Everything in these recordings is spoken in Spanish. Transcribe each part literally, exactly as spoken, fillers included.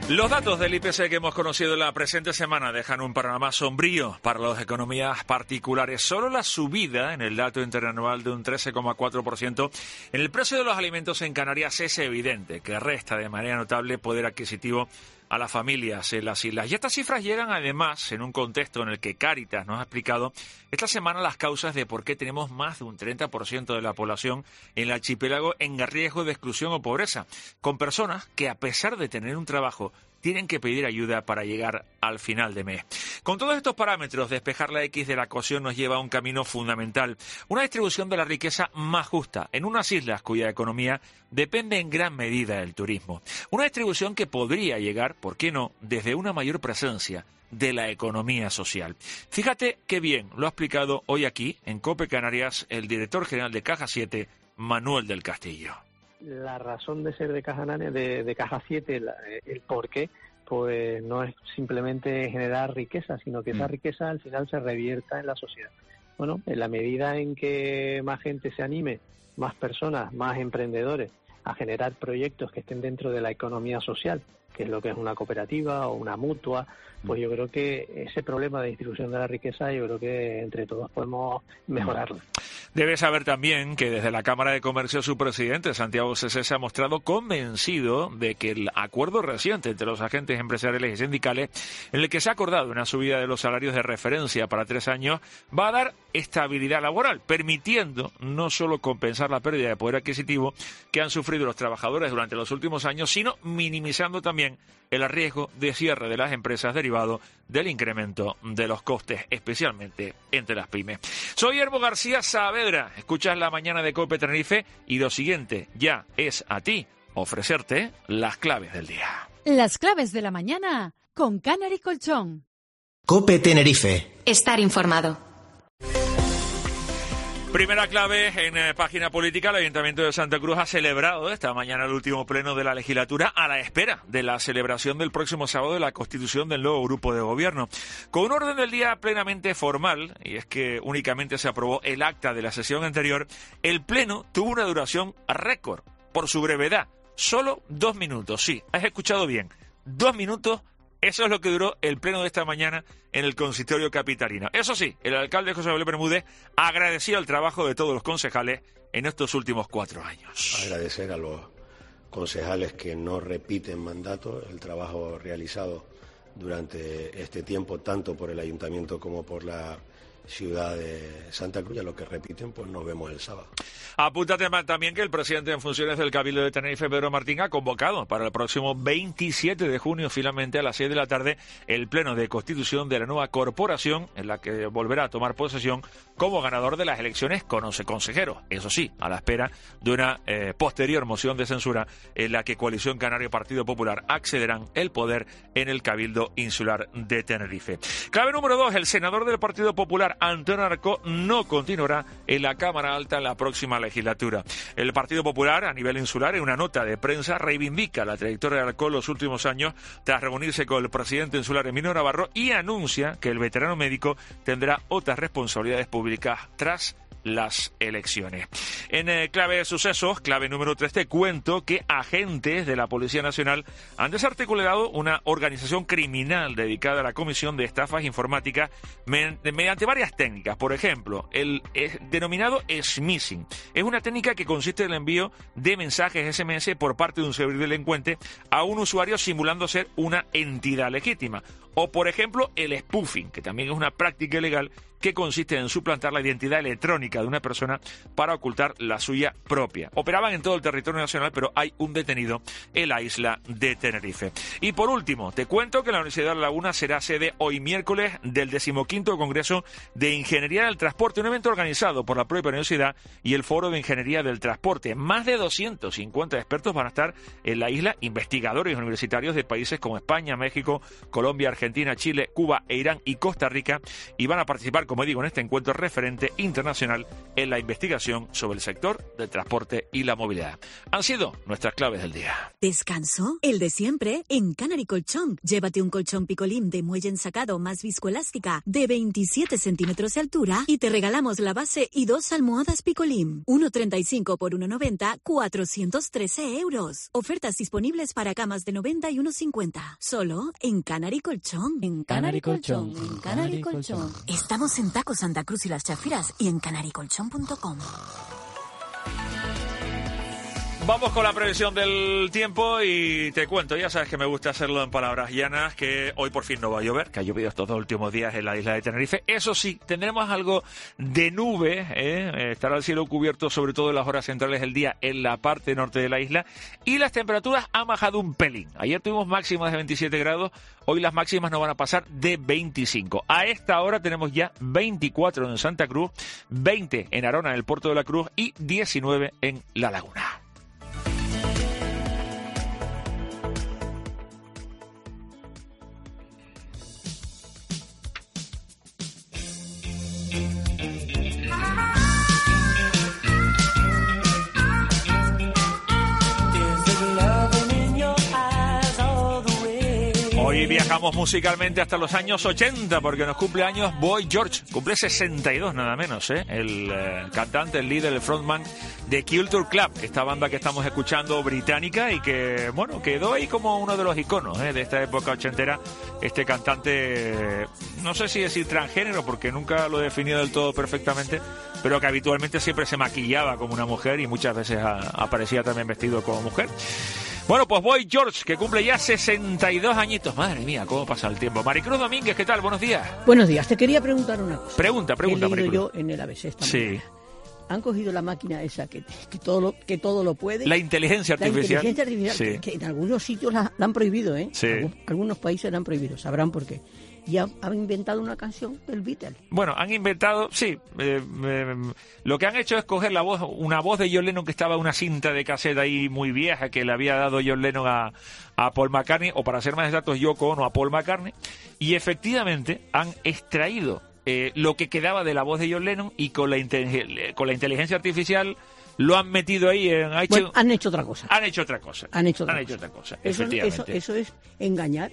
Los datos del I P C que hemos conocido la presente semana dejan un panorama sombrío para las economías particulares. Solo la subida en el dato interanual de un trece coma cuatro por ciento en el precio de los alimentos en Canarias es evidente que resta de manera notable poder adquisitivo a las familias en las islas. Y estas cifras llegan además en un contexto en el que Cáritas nos ha explicado esta semana las causas de por qué tenemos más de un treinta por ciento de la población en el archipiélago en riesgo de exclusión o pobreza, con personas que a pesar de tener un trabajo tienen que pedir ayuda para llegar al final de mes. Con todos estos parámetros, despejar la X de la ecuación nos lleva a un camino fundamental, una distribución de la riqueza más justa en unas islas cuya economía depende en gran medida del turismo. Una distribución que podría llegar, ¿por qué no?, desde una mayor presencia de la economía social. Fíjate qué bien lo ha explicado hoy aquí, en COPE Canarias, el director general de Caja siete, Manuel del Castillo. La razón de ser de Caja, de, de Caja siete, la, el por qué, pues no es simplemente generar riqueza, sino que esa riqueza al final se revierta en la sociedad. Bueno, en la medida en que más gente se anime, más personas, más emprendedores, a generar proyectos que estén dentro de la economía social, que es lo que es una cooperativa o una mutua, pues yo creo que ese problema de distribución de la riqueza, yo creo que entre todos podemos mejorarlo. Debe saber también que desde la Cámara de Comercio su presidente, Santiago Cesé, se ha mostrado convencido de que el acuerdo reciente entre los agentes empresariales y sindicales, en el que se ha acordado una subida de los salarios de referencia para tres años, va a dar estabilidad laboral, permitiendo no solo compensar la pérdida de poder adquisitivo que han sufrido los trabajadores durante los últimos años, sino minimizando también el riesgo de cierre de las empresas derivado del incremento de los costes, especialmente entre las pymes. Soy Herbo García Saavedra, escuchas La Mañana de COPE Tenerife y lo siguiente ya es a ti ofrecerte las claves del día. Las claves de la mañana con Canary Colchón. COPE Tenerife. Estar informado. Primera clave en eh, página política. El Ayuntamiento de Santa Cruz ha celebrado esta mañana el último pleno de la legislatura a la espera de la celebración del próximo sábado de la constitución del nuevo grupo de gobierno. Con un orden del día plenamente formal, y es que únicamente se aprobó el acta de la sesión anterior, el pleno tuvo una duración récord por su brevedad. Solo dos minutos, sí, has escuchado bien, dos minutos. Eso es lo que duró el pleno de esta mañana en el consistorio capitalino. Eso sí, el alcalde José Manuel Bermúdez agradeció el trabajo de todos los concejales en estos últimos cuatro años. Agradecer a los concejales que no repiten mandato, el trabajo realizado durante este tiempo, tanto por el ayuntamiento como por la ciudad de Santa Cruz, a los que repiten, pues nos vemos el sábado. Apúntate también que el presidente en funciones del Cabildo de Tenerife, Pedro Martín, ha convocado para el próximo veintisiete de junio, finalmente a las seis de la tarde, el pleno de constitución de la nueva corporación, en la que volverá a tomar posesión como ganador de las elecciones con once consejeros. Eso sí, a la espera de una eh, posterior moción de censura en la que Coalición Canaria y Partido Popular accederán el poder en el Cabildo Insular de Tenerife. Clave número dos, el senador del Partido Popular, Antonio Arcó, no continuará en la Cámara Alta en la próxima legislatura. El Partido Popular, a nivel insular, en una nota de prensa, reivindica la trayectoria de Arcó en los últimos años tras reunirse con el presidente insular Emilio Navarro y anuncia que el veterano médico tendrá otras responsabilidades públicas tras las elecciones. En eh, clave de sucesos, clave número tres, te cuento que agentes de la Policía Nacional han desarticulado una organización criminal dedicada a la comisión de estafas informáticas me- mediante varias técnicas. Por ejemplo, el eh, denominado smishing. Es una técnica que consiste en el envío de mensajes ese eme ese por parte de un ciberdelincuente a un usuario simulando ser una entidad legítima. O, por ejemplo, el spoofing, que también es una práctica ilegal que consiste en suplantar la identidad electrónica de una persona para ocultar la suya propia. Operaban en todo el territorio nacional, pero hay un detenido en la isla de Tenerife. Y por último, te cuento que la Universidad de La Laguna será sede hoy miércoles del decimoquinto Congreso de Ingeniería del Transporte, un evento organizado por la propia universidad y el Foro de Ingeniería del Transporte. Más de doscientos cincuenta expertos van a estar en la isla, investigadores universitarios de países como España, México, Colombia, Argentina, Chile, Cuba e Irán y Costa Rica, y van a participar, como como digo, en este encuentro referente internacional en la investigación sobre el sector del transporte y la movilidad. Han sido nuestras claves del día. ¿Descanso? El de siempre en Canary Colchón. Llévate un colchón Picolín de muelle ensacado más viscoelástica de veintisiete centímetros de altura y te regalamos la base y dos almohadas Picolín. uno treinta y cinco por uno noventa, cuatrocientos trece euros. Ofertas disponibles para camas de noventa y uno cincuenta. Solo en Canary Colchón. En Canary Colchón. En Canary Colchón. Estamos en Taco Santa Cruz y Las Chafiras y en canary colchón punto com. Vamos con la previsión del tiempo y te cuento, ya sabes que me gusta hacerlo en palabras llanas, que hoy por fin no va a llover, que ha llovido estos dos últimos días en la isla de Tenerife. Eso sí, tendremos algo de nube, ¿eh? Estará el cielo cubierto sobre todo en las horas centrales del día en la parte norte de la isla y las temperaturas han bajado un pelín. Ayer tuvimos máximas de veintisiete grados, hoy las máximas no van a pasar de veinticinco. A esta hora tenemos ya veinticuatro en Santa Cruz, veinte en Arona, en el puerto de la Cruz y diecinueve en La Laguna. Hoy viajamos musicalmente hasta los años ochenta porque nos cumple años Boy George, cumple sesenta y dos nada menos, ¿eh? el eh, cantante, el líder, el frontman de Culture Club, esta banda que estamos escuchando británica y que, bueno, quedó ahí como uno de los iconos ¿eh? de esta época ochentera, este cantante, no sé si decir transgénero porque nunca lo he definido del todo perfectamente, pero que habitualmente siempre se maquillaba como una mujer y muchas veces a, aparecía también vestido como mujer. Bueno, pues Boy George, que cumple ya sesenta y dos añitos. Madre mía, cómo pasa el tiempo. Maricruz Domínguez, ¿qué tal? Buenos días. Buenos días. Te quería preguntar una cosa. Pregunta, pregunta, He leído Maricruz. yo en el A B C esta Sí. mañana. Han cogido la máquina esa que, que, todo, lo, que todo lo puede. La inteligencia artificial. La inteligencia artificial, Sí. que, que en algunos sitios la, la han prohibido, ¿eh? Sí. Algun- algunos países la han prohibido, sabrán por qué. Y ha- han inventado una canción del Beatle. Bueno, han inventado, sí, eh, eh, lo que han hecho es coger la voz, una voz de John Lennon que estaba en una cinta de cassette ahí muy vieja que le había dado John Lennon a, a Paul McCartney, o para ser más exactos, Yoko Ono a Paul McCartney, y efectivamente han extraído eh, lo que quedaba de la voz de John Lennon y con la, inte- con la inteligencia artificial lo han metido ahí en... Ha hecho, Bueno, han hecho otra cosa. han hecho otra cosa. Han hecho otra han cosa. hecho otra cosa, Eso, efectivamente. eso, eso es engañar.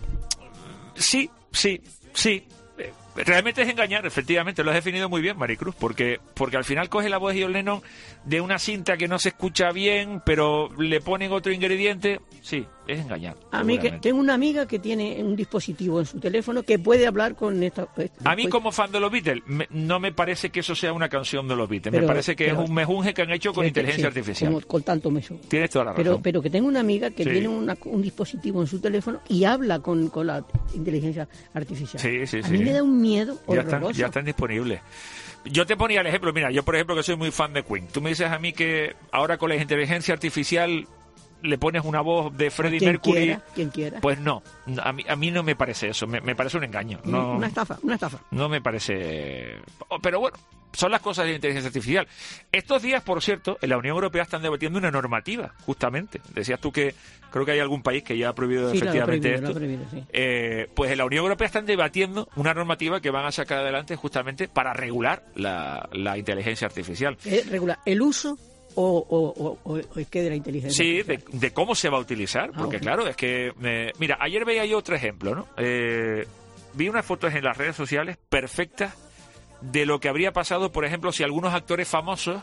Sí, sí, sí. Eh, Realmente es engañar, efectivamente, lo has definido muy bien, Maricruz, porque porque al final coge la voz de John Lennon de una cinta que no se escucha bien, pero le ponen otro ingrediente. Sí, es engañar. A mí que seguramente. tengo una amiga que tiene un dispositivo en su teléfono que puede hablar con esta... A mí, pues, como fan de los Beatles, me- no me parece que eso sea una canción de los Beatles. me Pero- parece que pero- es un mejunje que han hecho con que- inteligencia sí, artificial. Como, con tanto meso. Tienes toda la razón. Pero, pero que tengo una amiga que Sí. tiene una- un dispositivo en su teléfono y habla con, con la inteligencia artificial. Sí, sí, A sí. mí me da un miedo ya están, horroroso. ya están disponibles. Yo te ponía el ejemplo, mira, yo por ejemplo que soy muy fan de Queen. Tú me dices a mí que ahora con la inteligencia artificial le pones una voz de Freddie Quien Mercury. quiera, quien quiera. Pues no, a mí, a mí no me parece eso, me, me parece un engaño. No, Una estafa, una estafa. no me parece... Pero bueno, son las cosas de la inteligencia artificial. Estos días, por cierto, en la Unión Europea están debatiendo una normativa, justamente. Decías tú que creo que hay algún país que ya ha prohibido Sí, la ha efectivamente prohibido, la esto. ha prohibido, sí. Eh, pues en la Unión Europea están debatiendo una normativa que van a sacar adelante justamente para regular la, la inteligencia artificial. Eh, regular el uso o, o, o, o, o es que de la inteligencia Sí, de, artificial. de cómo se va a utilizar, Ah, porque ok. claro, es que... eh, mira, ayer veía yo otro ejemplo, ¿no? Eh, vi unas fotos en las redes sociales perfectas de lo que habría pasado, por ejemplo, si algunos actores famosos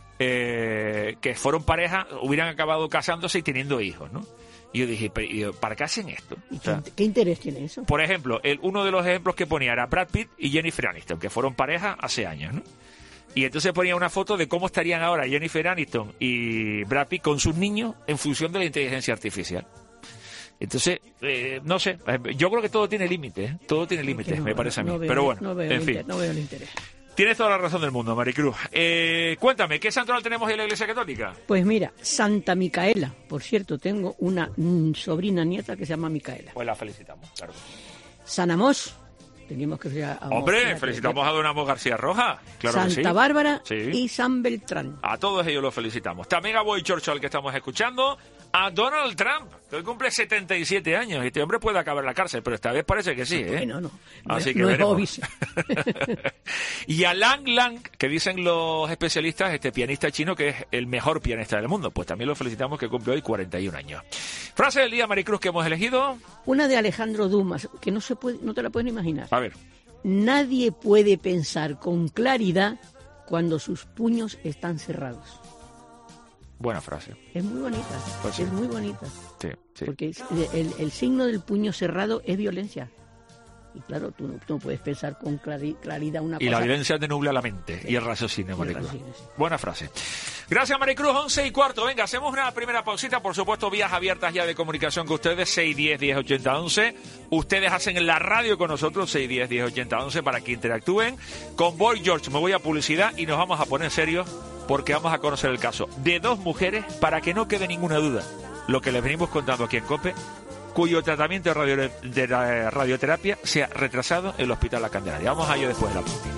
eh, que fueron pareja hubieran acabado casándose y teniendo hijos, ¿no? Y yo dije, pero, y yo, ¿para qué hacen esto? ¿Y O sea, qué, qué interés tiene eso? por ejemplo, el, uno de los ejemplos que ponía era Brad Pitt y Jennifer Aniston, que fueron pareja hace años, ¿no? Y entonces ponía una foto de cómo estarían ahora Jennifer Aniston y Brad Pitt con sus niños en función de la inteligencia artificial. Entonces, eh, no sé, yo creo que todo tiene límites, ¿eh? Todo tiene límites, Que no, me parece a mí. no veo- Pero bueno, no veo en el fin. inter- no veo el interés. Tienes toda la razón del mundo, Maricruz. Eh, cuéntame, ¿qué santoral tenemos en la Iglesia Católica? Pues mira, Santa Micaela. Por cierto, tengo una mm, sobrina nieta que se llama Micaela. Pues la felicitamos, claro. San Amós. Teníamos que felicitar a Amós, Hombre, fíjate. felicitamos a Don Amos García Roja. Claro que sí. Santa Bárbara Sí. y San Beltrán. A todos ellos los felicitamos. También a Boy George, al que estamos escuchando, a Donald Trump, que hoy cumple setenta y siete años. Este hombre puede acabar en la cárcel, pero esta vez parece que sí, ¿eh? Bueno, no. Así no, que no veremos. Es Y a Lang Lang, que dicen los especialistas, este pianista chino que es el mejor pianista del mundo. Pues también lo felicitamos, que cumple hoy cuarenta y un años. Frase del día, Maricruz, que hemos elegido. Una de Alejandro Dumas, que no se puede, no te la puedes ni imaginar. A ver. Nadie puede pensar con claridad cuando sus puños están cerrados. Buena frase. Es muy bonita, Pues sí. es muy bonita. Sí, sí. Porque es- el, el signo del puño cerrado es violencia. Y claro, tú no, tú no puedes pensar con clari- claridad una Y cosa. la violencia te nubla la mente y el raciocinio, Y el Maricruz. raciocinio, sí. Buena frase. Gracias, Maricruz. Once y cuarto. Venga, hacemos una primera pausita. Por supuesto, vías abiertas ya de comunicación con ustedes. seis diez, diez ochenta, once. Ustedes hacen la radio con nosotros. seis diez, diez ochenta, once para que interactúen. Con Boy George me voy a publicidad y nos vamos a poner serios porque vamos a conocer el caso de dos mujeres, para que no quede ninguna duda. Lo que les venimos contando aquí en COPE, cuyo tratamiento de, radio, de la radioterapia se ha retrasado en el Hospital La Candelaria. Vamos a ello después de la pausa.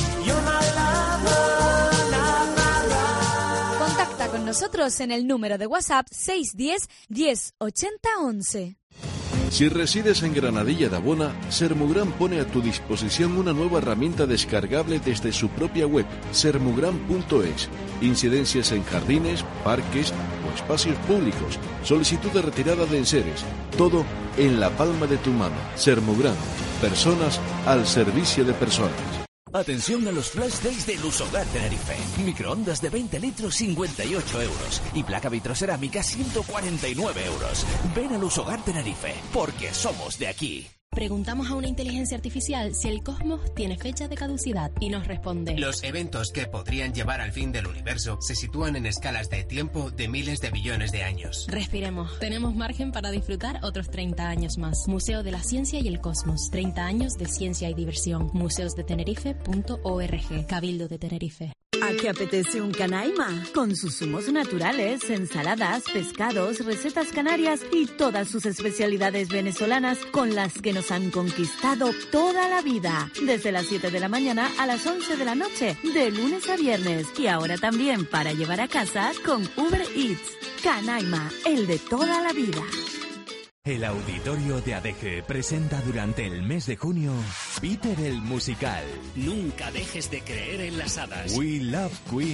Contacta con nosotros en el número de WhatsApp seis uno cero, diez ochenta, once. Si resides en Granadilla de Abona, Sermugran pone a tu disposición una nueva herramienta descargable desde su propia web, sermugran punto es. Incidencias en jardines, parques o espacios públicos, solicitud de retirada de enseres, todo en la palma de tu mano. Sermugran, personas al servicio de personas. Atención a los flash days de Lusogar Tenerife. Microondas de veinte litros, cincuenta y ocho euros. Y placa vitrocerámica, ciento cuarenta y nueve euros. Ven a Lusogar Tenerife, porque somos de aquí. Preguntamos a una inteligencia artificial si el cosmos tiene fecha de caducidad y nos responde: Los eventos que podrían llevar al fin del universo se sitúan en escalas de tiempo de miles de billones de años. Respiremos. Tenemos margen para disfrutar otros treinta años más. Museo de la Ciencia y el Cosmos. treinta años de ciencia y diversión. museos de tenerife punto org. Cabildo de Tenerife. ¿A qué apetece un canaima? Con sus zumos naturales, ensaladas, pescados, recetas canarias y todas sus especialidades venezolanas con las que nos han conquistado toda la vida. Desde las siete de la mañana a las once de la noche, de lunes a viernes. Y ahora también para llevar a casa con Uber Eats. Canaima, el de toda la vida. El Auditorio de Adeje presenta durante el mes de junio Peter el Musical. Nunca dejes de creer en las hadas. We Love Queen.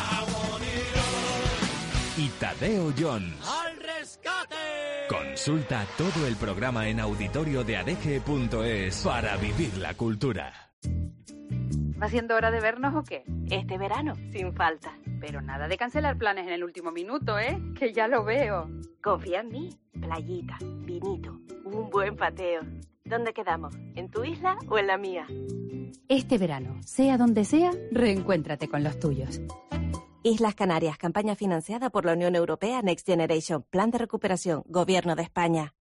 Y Tadeo Jones. ¡Al rescate! Consulta todo el programa en auditorio de adeje punto es para vivir la cultura. ¿Va siendo hora de vernos o qué? Este verano, sin falta. Pero nada de cancelar planes en el último minuto, ¿eh? Que ya lo veo. Confía en mí. Playita, vinito, un buen pateo. ¿Dónde quedamos? ¿En tu isla o en la mía? Este verano, sea donde sea, reencuéntrate con los tuyos. Islas Canarias, campaña financiada por la Unión Europea Next Generation, Plan de Recuperación, Gobierno de España.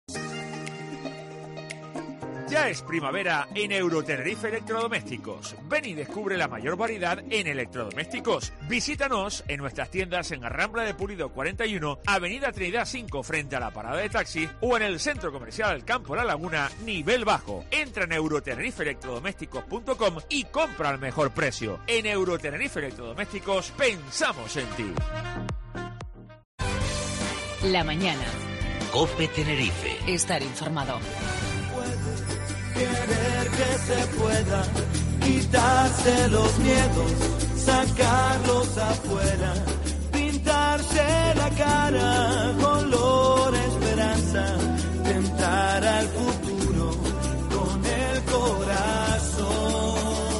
Ya es primavera en Eurotenerife Electrodomésticos. Ven y descubre la mayor variedad en electrodomésticos. Visítanos en nuestras tiendas en Arrambla de Pulido cuarenta y uno, Avenida Trinidad cinco frente a la parada de taxi o en el Centro Comercial Campo La Laguna, nivel bajo. Entra en eurotenerife electrodomésticos punto com y compra al mejor precio. En Eurotenerife Electrodomésticos pensamos en ti. La mañana. COPE Tenerife. Estar informado. Querer que se pueda quitarse los miedos, sacarlos afuera, pintarse la cara, color esperanza, tentar al futuro con el corazón.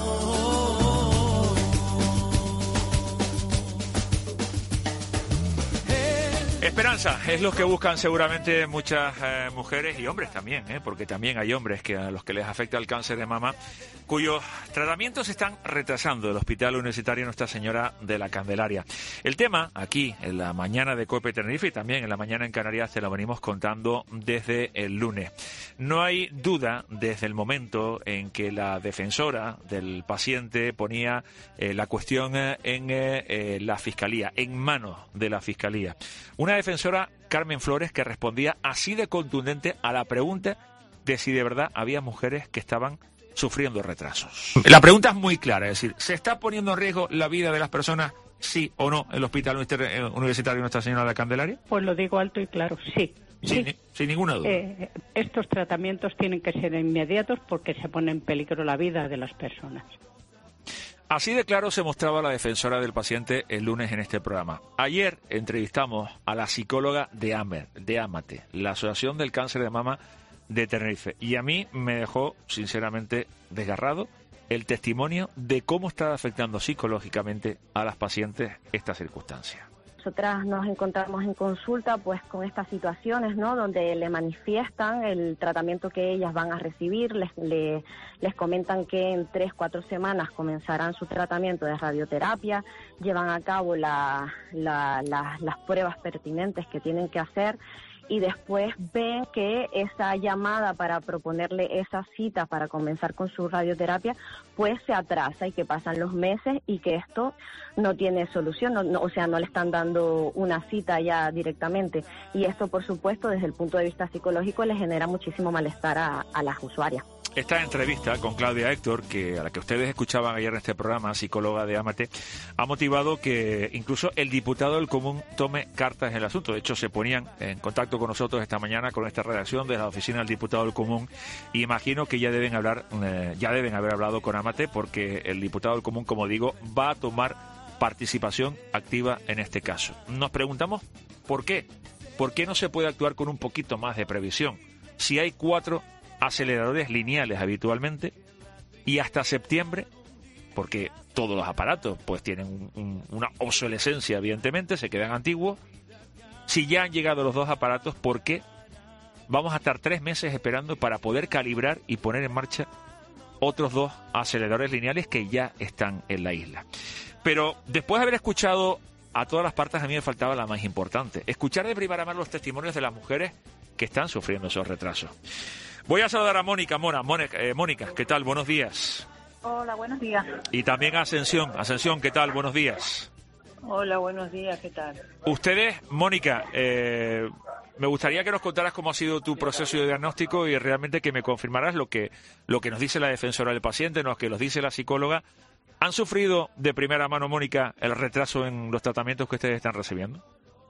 Esperanza es lo que buscan seguramente muchas eh, mujeres y hombres también, ¿eh? Porque también hay hombres que a los que les afecta el cáncer de mama, cuyos tratamientos se están retrasando del Hospital Universitario Nuestra Señora de la Candelaria. El tema aquí en la mañana de COPE Tenerife y también en la mañana en Canarias te lo venimos contando desde el lunes. No hay duda desde el momento en que la defensora del paciente ponía eh, la cuestión eh, en eh, la Fiscalía, en manos de la Fiscalía. Una defensora, Carmen Flores, que respondía así de contundente a la pregunta de si de verdad había mujeres que estaban sufriendo retrasos. La pregunta es muy clara, es decir, ¿se está poniendo en riesgo la vida de las personas sí o no el Hospital Universitario Nuestra Señora de la Candelaria? Pues lo digo alto y claro, sí. Sin, sí. sin ninguna duda. Eh, estos tratamientos tienen que ser inmediatos porque se pone en peligro la vida de las personas. Así de claro se mostraba la defensora del paciente el lunes en este programa. Ayer entrevistamos a la psicóloga de AMER, de AMATE, la Asociación del Cáncer de Mama de Tenerife. Y a mí me dejó, sinceramente, desgarrado el testimonio de cómo está afectando psicológicamente a las pacientes esta circunstancia. Nosotras nos encontramos en consulta pues con estas situaciones, ¿no? Donde le manifiestan el tratamiento que ellas van a recibir, les, le, les comentan que en tres, cuatro semanas comenzarán su tratamiento de radioterapia, llevan a cabo la, la, la, las pruebas pertinentes que tienen que hacer y después ven que esa llamada para proponerle esa cita para comenzar con su radioterapia pues se atrasa y que pasan los meses y que esto no tiene solución, no, no, o sea, no le están dando una cita ya directamente y esto por supuesto desde el punto de vista psicológico le genera muchísimo malestar a, a las usuarias. Esta entrevista con Claudia Héctor, que a la que ustedes escuchaban ayer en este programa, psicóloga de AMATE, ha motivado que incluso el diputado del Común tome cartas en el asunto. De hecho, se ponían en contacto con nosotros esta mañana con esta redacción de la oficina del diputado del Común. Y imagino que ya deben hablar, eh, ya deben haber hablado con AMATE porque el diputado del Común, como digo, va a tomar participación activa en este caso. Nos preguntamos por qué. ¿Por qué no se puede actuar con un poquito más de previsión? Si hay cuatro aceleradores lineales habitualmente y hasta septiembre, porque todos los aparatos pues tienen un, un, una obsolescencia, evidentemente, se quedan antiguos. Si ya han llegado los dos aparatos, ¿por qué vamos a estar tres meses esperando para poder calibrar y poner en marcha otros dos aceleradores lineales que ya están en la isla? Pero después de haber escuchado a todas las partes, a mí me faltaba la más importante, escuchar de primera mano los testimonios de las mujeres que están sufriendo esos retrasos. Voy a saludar a Mónica. Mora, Mónica, eh, Mónica, ¿qué tal? Buenos días. Hola, buenos días. Y también a Ascensión. Ascensión, ¿qué tal? Buenos días. Hola, buenos días, ¿qué tal? Ustedes, Mónica, eh, me gustaría que nos contaras cómo ha sido tu proceso de diagnóstico y realmente que me confirmaras lo que, lo que nos dice la defensora del paciente, lo que nos dice la psicóloga. ¿Han sufrido de primera mano, Mónica, el retraso en los tratamientos que ustedes están recibiendo?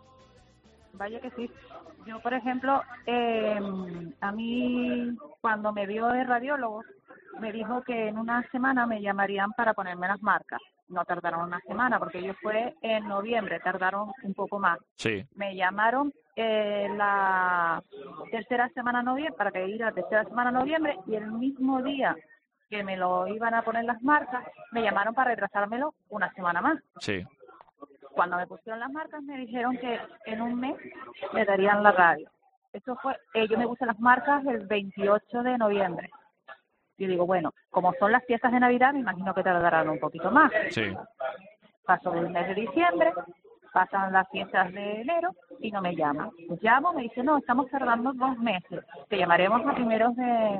Vaya que sí. Yo, por ejemplo, eh, a mí cuando me vio el radiólogo me dijo que en una semana me llamarían para ponerme las marcas. No tardaron una semana porque yo fue en noviembre, tardaron un poco más. Sí. Me llamaron eh, la tercera semana de noviembre, para que ir a la tercera semana de noviembre y el mismo día que me lo iban a poner las marcas, me llamaron para retrasármelo una semana más. Sí. Cuando me pusieron las marcas me dijeron que en un mes me darían la radio. Eso fue, eh, yo me puse las marcas el veintiocho de noviembre. Y digo, bueno, como son las fiestas de Navidad, me imagino que tardarán un poquito más. Sí. Pasó el mes de diciembre, pasan las fiestas de enero y no me llaman. Pues llamo, me dice, no, estamos tardando dos meses. Te llamaremos a primeros de,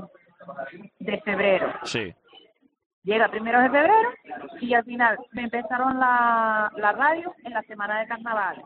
de febrero. Sí. Llega primeros de febrero y al final me empezaron la, la radio en la semana de carnaval.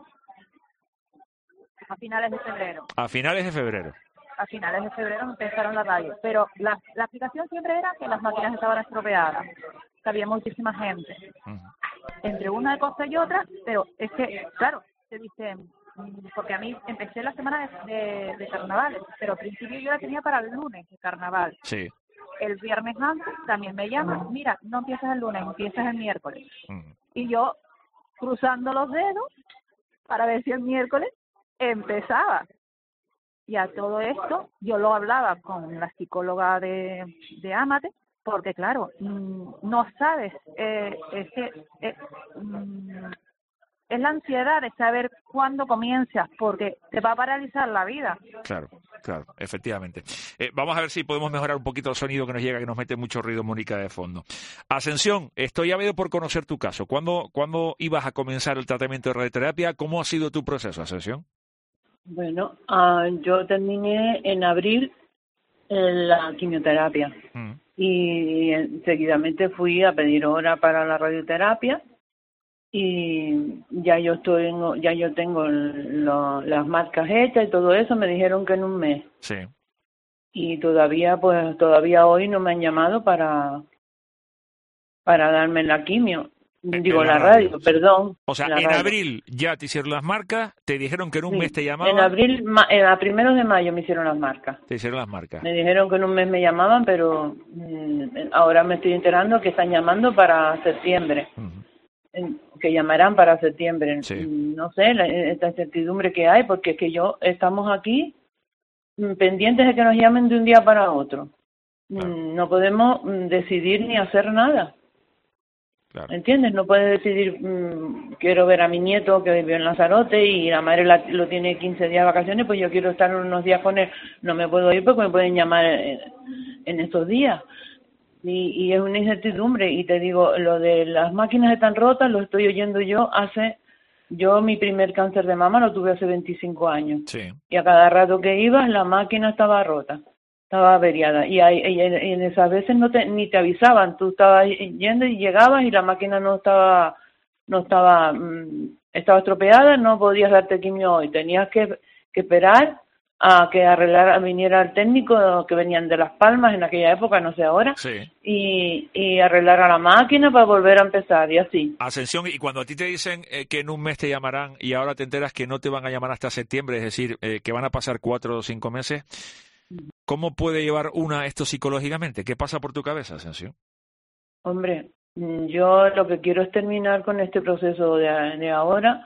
A finales de febrero. A finales de febrero. A finales de febrero me empezaron la radio. Pero la, la explicación siempre era que las máquinas estaban estropeadas. Que había muchísima gente. Uh-huh. Entre una cosa y otra, pero es que, claro, te dicen, porque a mí empecé la semana de, de, de carnavales, pero al principio yo la tenía para el lunes de carnaval. Sí. El viernes antes también me llaman, mira, no empiezas el lunes, empiezas el miércoles. Uh-huh. Y yo cruzando los dedos para ver si el miércoles empezaba. Y a todo esto yo lo hablaba con la psicóloga de, de AMATE, porque claro, no sabes, eh, es que eh, es la ansiedad de saber cuándo comienzas, porque te va a paralizar la vida. Claro, claro, efectivamente. Eh, vamos a ver si podemos mejorar un poquito el sonido que nos llega, que nos mete mucho ruido, Mónica, de fondo. Ascensión, estoy ávido por conocer tu caso. ¿Cuándo, ¿Cuándo ibas a comenzar el tratamiento de radioterapia? ¿Cómo ha sido tu proceso, Ascensión? Bueno, uh, yo terminé en abril la quimioterapia mm. y seguidamente fui a pedir hora para la radioterapia y ya yo estoy en, ya yo tengo lo, las marcas hechas y todo eso. Me dijeron que en un mes. Sí. Y todavía, pues todavía hoy no me han llamado para para darme la quimio. Digo, en la, la radio, radio, perdón. O sea, la en radio. abril ya te hicieron las marcas, te dijeron que en un Sí, mes te llamaban. En abril, ma- eh, a primeros de mayo me hicieron las marcas. Te hicieron las marcas. Me dijeron que en un mes me llamaban, pero mm, ahora me estoy enterando que están llamando para septiembre. En- que llamarán para septiembre. Sí. Mm, No sé, la- esta incertidumbre que hay, porque es que yo estamos aquí mm, pendientes de que nos llamen de un día para otro. Mm, No podemos mm, decidir ni hacer nada. Claro. ¿Entiendes? No puedes decidir, mmm, quiero ver a mi nieto que vive en Lanzarote y la madre la- lo tiene quince días de vacaciones, pues yo quiero estar unos días con él. No me puedo ir porque me pueden llamar en, en estos días. Y, y es una incertidumbre. Y te digo, lo de las máquinas están rotas, lo estoy oyendo yo hace... Yo mi primer cáncer de mama lo tuve hace veinticinco años. Sí. Y a cada rato que ibas, la máquina estaba rota. Estaba averiada y, hay, y en, en esas veces no te, ni te avisaban, tú estabas yendo y llegabas y la máquina no estaba no estaba mmm, estaba estropeada, no podías darte quimio hoy, tenías que, que esperar a que arreglara, viniera el técnico que venían de Las Palmas en aquella época, no sé ahora, Sí. y, y arreglara la máquina para volver a empezar y así. Ascensión, y cuando a ti te dicen eh, que en un mes te llamarán y ahora te enteras que no te van a llamar hasta septiembre, es decir, eh, que van a pasar cuatro o cinco meses, ¿cómo puede llevar una esto psicológicamente? ¿Qué pasa por tu cabeza, Ascensión? Hombre, mm, yo lo que quiero es terminar con este proceso de, de ahora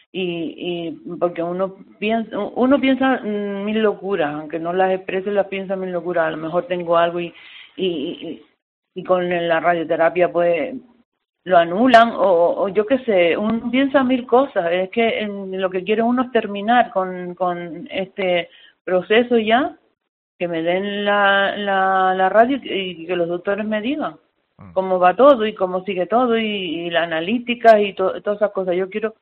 y, y porque uno piensa uno piensa mm, mil locuras, aunque no las exprese, las piensa mil locuras. A lo mejor tengo algo y y, y, y con la radioterapia pues lo anulan o, o yo qué sé, uno piensa mil cosas. Es que en, lo que quiere uno es terminar con, con este proceso ya, que me den la, la, la radio y que los doctores me digan cómo va todo y cómo sigue todo y, y la analítica y to, todas esas cosas. Yo quiero...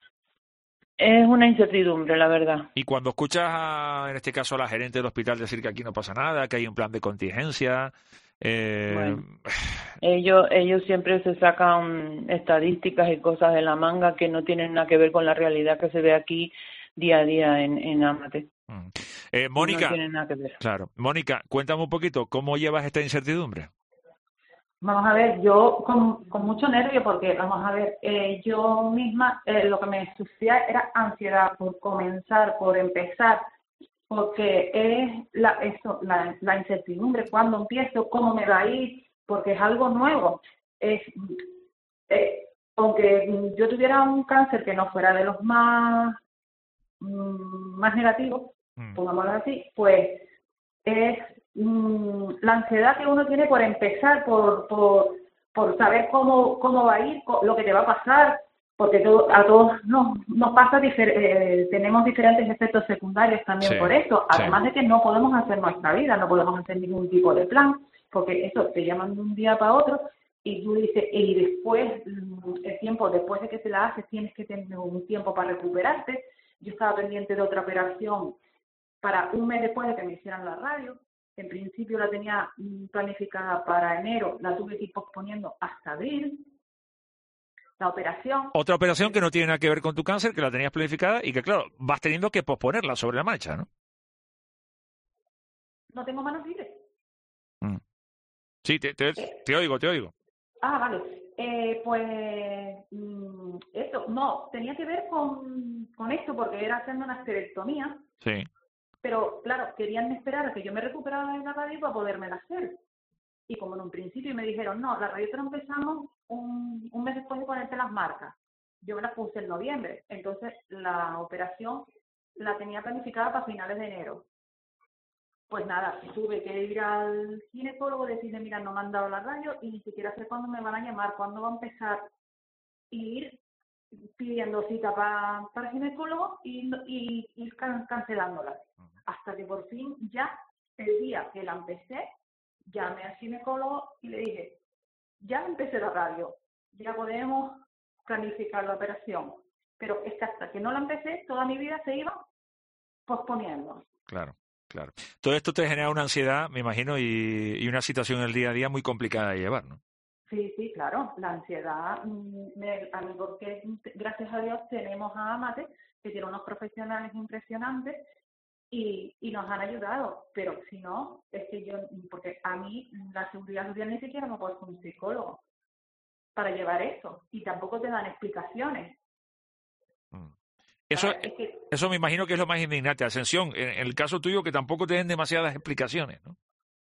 Es una incertidumbre, la verdad. Y cuando escuchas, a, en este caso, a la gerente del hospital decir que aquí no pasa nada, que hay un plan de contingencia... Eh... Bueno, ellos, ellos siempre se sacan estadísticas y cosas de la manga que no tienen nada que ver con la realidad que se ve aquí día a día en, en Amate. Eh, Mónica, no tienen nada que ver. Claro. Mónica, cuéntame un poquito, ¿cómo llevas esta incertidumbre? Vamos a ver, yo con, con mucho nervio porque, vamos a ver, eh, yo misma eh, lo que me sucedía era ansiedad por comenzar, por empezar, porque es la, eso, la, la incertidumbre, cuándo empiezo, cómo me va a ir, porque es algo nuevo. Es, eh, aunque yo tuviera un cáncer que no fuera de los más, mm, más negativos, mm. pongámoslo así, pues es mm, la ansiedad que uno tiene por empezar, por, por, por saber cómo, cómo va a ir, lo que te va a pasar, porque todo, a todos nos, nos pasa, difer eh, tenemos diferentes efectos secundarios también sí, por eso, además sí. de que no podemos hacer nuestra vida, no podemos hacer ningún tipo de plan, porque eso te llaman de un día para otro y tú dices, y después, el tiempo, después de que te la haces, tienes que tener un tiempo para recuperarte. Yo estaba pendiente de otra operación para un mes después de que me hicieran la radio. En principio la tenía planificada para enero, la tuve que ir posponiendo hasta abril. La operación. Otra operación que no tiene nada que ver con tu cáncer, que la tenías planificada y que, claro, vas teniendo que posponerla sobre la marcha, ¿no? No tengo manos libres. Mm. Sí, te, te, te oigo, te oigo. Ah, vale. Eh, pues mmm, esto, no, tenía que ver con, con esto porque era haciendo una esterectomía. Sí. Pero, claro, querían esperar a que yo me recuperara de la radio para podérmela hacer. Y como en un principio me dijeron, no, la radio te la empezamos un, un mes después de ponerte las marcas. Yo me las puse en noviembre. Entonces, la operación la tenía planificada para finales de enero. Pues nada, tuve que ir al ginecólogo, decirle, mira, no me han dado la radio y ni siquiera sé cuándo me van a llamar, cuándo va a empezar. Y ir pidiendo cita para, para el ginecólogo y, y ir can, cancelándola. Hasta que por fin ya, el día que la empecé, llamé al ginecólogo y le dije, ya empecé la radio, ya podemos planificar la operación. Pero es que hasta que no la empecé, toda mi vida se iba posponiendo. Claro, claro. Todo esto te genera una ansiedad, me imagino, y, y una situación en el día a día muy complicada de llevar, ¿no? Sí, sí, claro. La ansiedad, me, a mí porque gracias a Dios tenemos a Amate, que tiene unos profesionales impresionantes, Y, y nos han ayudado, pero si no, es que yo, porque a mí la seguridad social ni siquiera me puede ser un psicólogo. para llevar eso, y tampoco te dan explicaciones. Eso, es que, eso me imagino que es lo más indignante, Ascensión, en, en el caso tuyo, que tampoco te den demasiadas explicaciones, ¿no?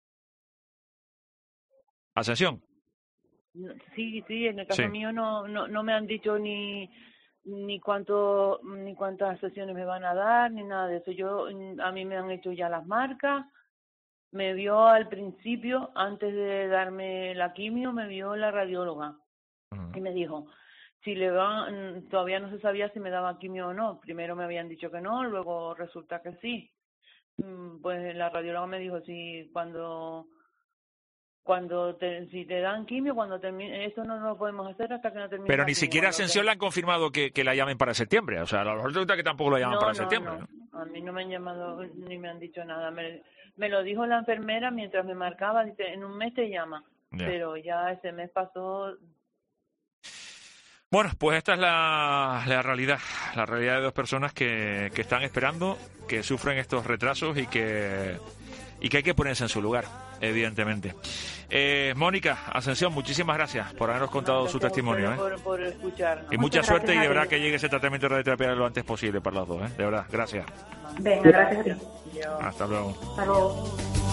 Ascensión. Sí, sí, en el caso Sí. mío no, no no me han dicho ni ni cuánto ni cuántas sesiones me van a dar ni nada de eso. Yo a mí me han hecho ya las marcas. Me vio al principio, antes de darme la quimio, me vio la radióloga uh-huh. y me dijo si le van, todavía no se sabía si me daba quimio o no. Primero me habían dicho que no, luego resulta que sí. Pues la radióloga me dijo si cuando Cuando te, si te dan quimio, cuando termine, eso no lo podemos hacer hasta que no termine. Pero la ni quimio. siquiera Cuando Ascensión te... le han confirmado que, que la llamen para septiembre. O sea, a lo mejor resulta que tampoco lo llaman no, para no, septiembre. No. ¿no? A mí no me han llamado ni me han dicho nada. Me, me lo dijo la enfermera mientras me marcaba, dice, en un mes te llama. Yeah. Pero ya ese mes pasó. Bueno, pues esta es la, la realidad, la realidad de dos personas que, que están esperando, que sufren estos retrasos y que... y que hay que ponerse en su lugar, evidentemente. Eh, Mónica, Ascensión, muchísimas gracias por habernos contado gracias su testimonio. ¿eh? Por, por escucharnos. Y mucha Muchas suerte y de verdad que llegue ese tratamiento de radioterapia lo antes posible para los dos. ¿eh? De verdad, gracias. Venga, gracias a ti. Hasta luego. Hasta luego.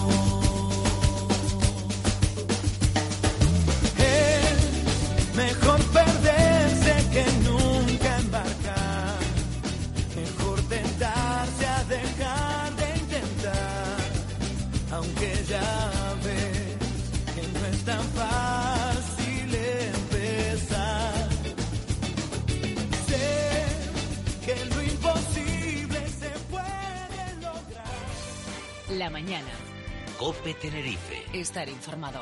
Es mejor perderse que nunca embarcar. Mejor tentarse a dejar de intentar. Aunque ya ves que no es tan fácil empezar. Sé que lo imposible se puede lograr. La mañana. COPE Tenerife. Estar informado.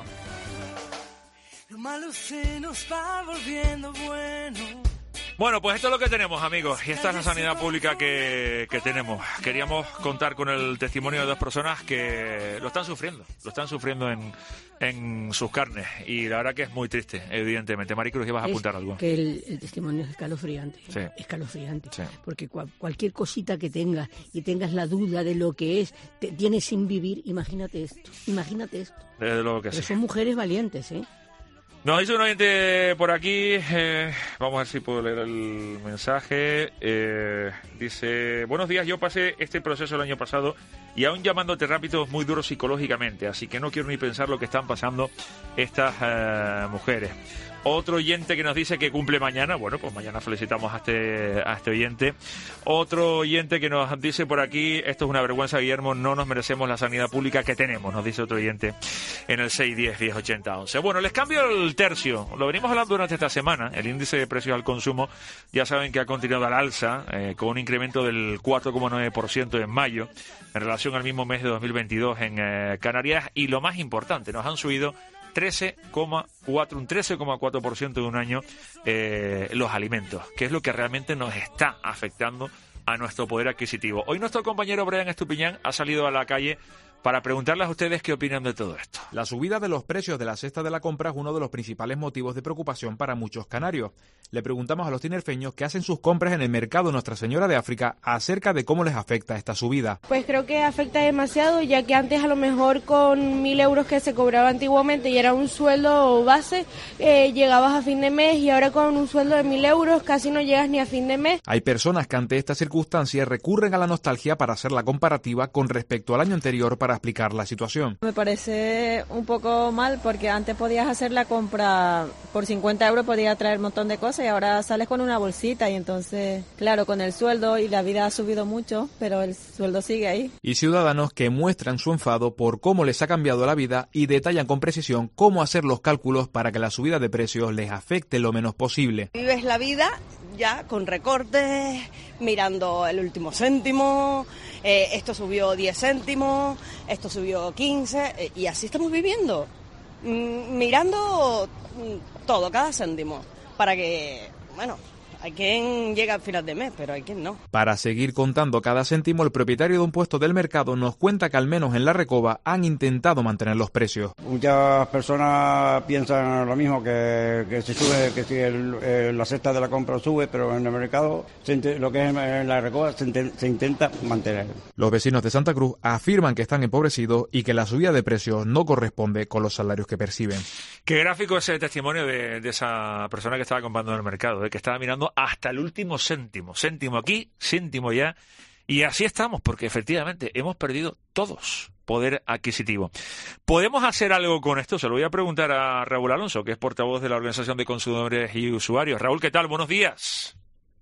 Lo malo se nos va volviendo bueno. Bueno, pues esto es lo que tenemos, amigos, y esta es la sanidad pública que, que tenemos. Queríamos contar con el testimonio de dos personas que lo están sufriendo, lo están sufriendo en, en sus carnes, y la verdad que es muy triste, evidentemente. Maricruz, ibas a apuntar es algo. Que el, el testimonio es escalofriante, sí. escalofriante, sí. porque cual, cualquier cosita que tengas y tengas la duda de lo que es, te, tienes sin vivir, imagínate esto, imagínate esto. Desde luego que Pero sí. son mujeres valientes, ¿eh? Nos dice un oyente por aquí, eh, vamos a ver si puedo leer el mensaje, eh, dice, buenos días, yo pasé este proceso el año pasado y aún llamándote rápido es muy duro psicológicamente, así que no quiero ni pensar lo que están pasando estas eh, mujeres. Otro oyente que nos dice que cumple mañana, bueno, pues mañana felicitamos a este, a este oyente. Otro oyente que nos dice por aquí, esto es una vergüenza, Guillermo, no nos merecemos la sanidad pública que tenemos, nos dice otro oyente en el seis diez, diez ochenta, once. Bueno, les cambio el tercio, lo venimos hablando durante esta semana, el índice de precios al consumo, ya saben que ha continuado al alza, eh, con un incremento del cuatro coma nueve por ciento en mayo, en relación al mismo mes de dos mil veintidós en eh, Canarias, y lo más importante, nos han subido trece coma cuatro, un trece coma cuatro por ciento de un año eh, los alimentos, que es lo que realmente nos está afectando a nuestro poder adquisitivo. Hoy nuestro compañero Brian Estupiñán ha salido a la calle para preguntarles a ustedes qué opinan de todo esto. La subida de los precios de la cesta de la compra es uno de los principales motivos de preocupación para muchos canarios. Le preguntamos a los tinerfeños que hacen sus compras en el mercado Nuestra Señora de África acerca de cómo les afecta esta subida. Pues creo que afecta demasiado, ya que antes a lo mejor con mil euros que se cobraba antiguamente y era un sueldo base, eh, llegabas a fin de mes, y ahora con un sueldo de mil euros casi no llegas ni a fin de mes. Hay personas que ante esta circunstancia recurren a la nostalgia para hacer la comparativa con respecto al año anterior para explicar la situación. Me parece un poco mal, porque antes podías hacer la compra por cincuenta euros, podías traer un montón de cosas, y ahora sales con una bolsita, y entonces, claro, con el sueldo, y la vida ha subido mucho, pero el sueldo sigue ahí. Y ciudadanos que muestran su enfado por cómo les ha cambiado la vida y detallan con precisión cómo hacer los cálculos para que la subida de precios les afecte lo menos posible. Vives la vida ya con recortes, mirando el último céntimo, eh, esto subió diez céntimos, esto subió quince, eh, y así estamos viviendo, mm, mirando todo, cada céntimo, para que, bueno, Hay quien llega al final de mes, pero hay quien no. Para seguir contando cada céntimo, el propietario de un puesto del mercado nos cuenta que al menos en La Recoba han intentado mantener los precios. Muchas personas piensan lo mismo, que, que si sube, que si el, eh, la cesta de la compra sube, pero en el mercado, se, lo que es en La Recoba, se, se intenta mantener. Los vecinos de Santa Cruz afirman que están empobrecidos y que la subida de precios no corresponde con los salarios que perciben. Qué gráfico ese testimonio de, de esa persona que estaba comprando en el mercado, de que estaba mirando hasta el último céntimo, céntimo aquí, céntimo allá, y así estamos, porque efectivamente hemos perdido todos poder adquisitivo. ¿Podemos hacer algo con esto? Se lo voy a preguntar a Raúl Alonso, que es portavoz de la Organización de Consumidores y Usuarios. Raúl, ¿qué tal? Buenos días.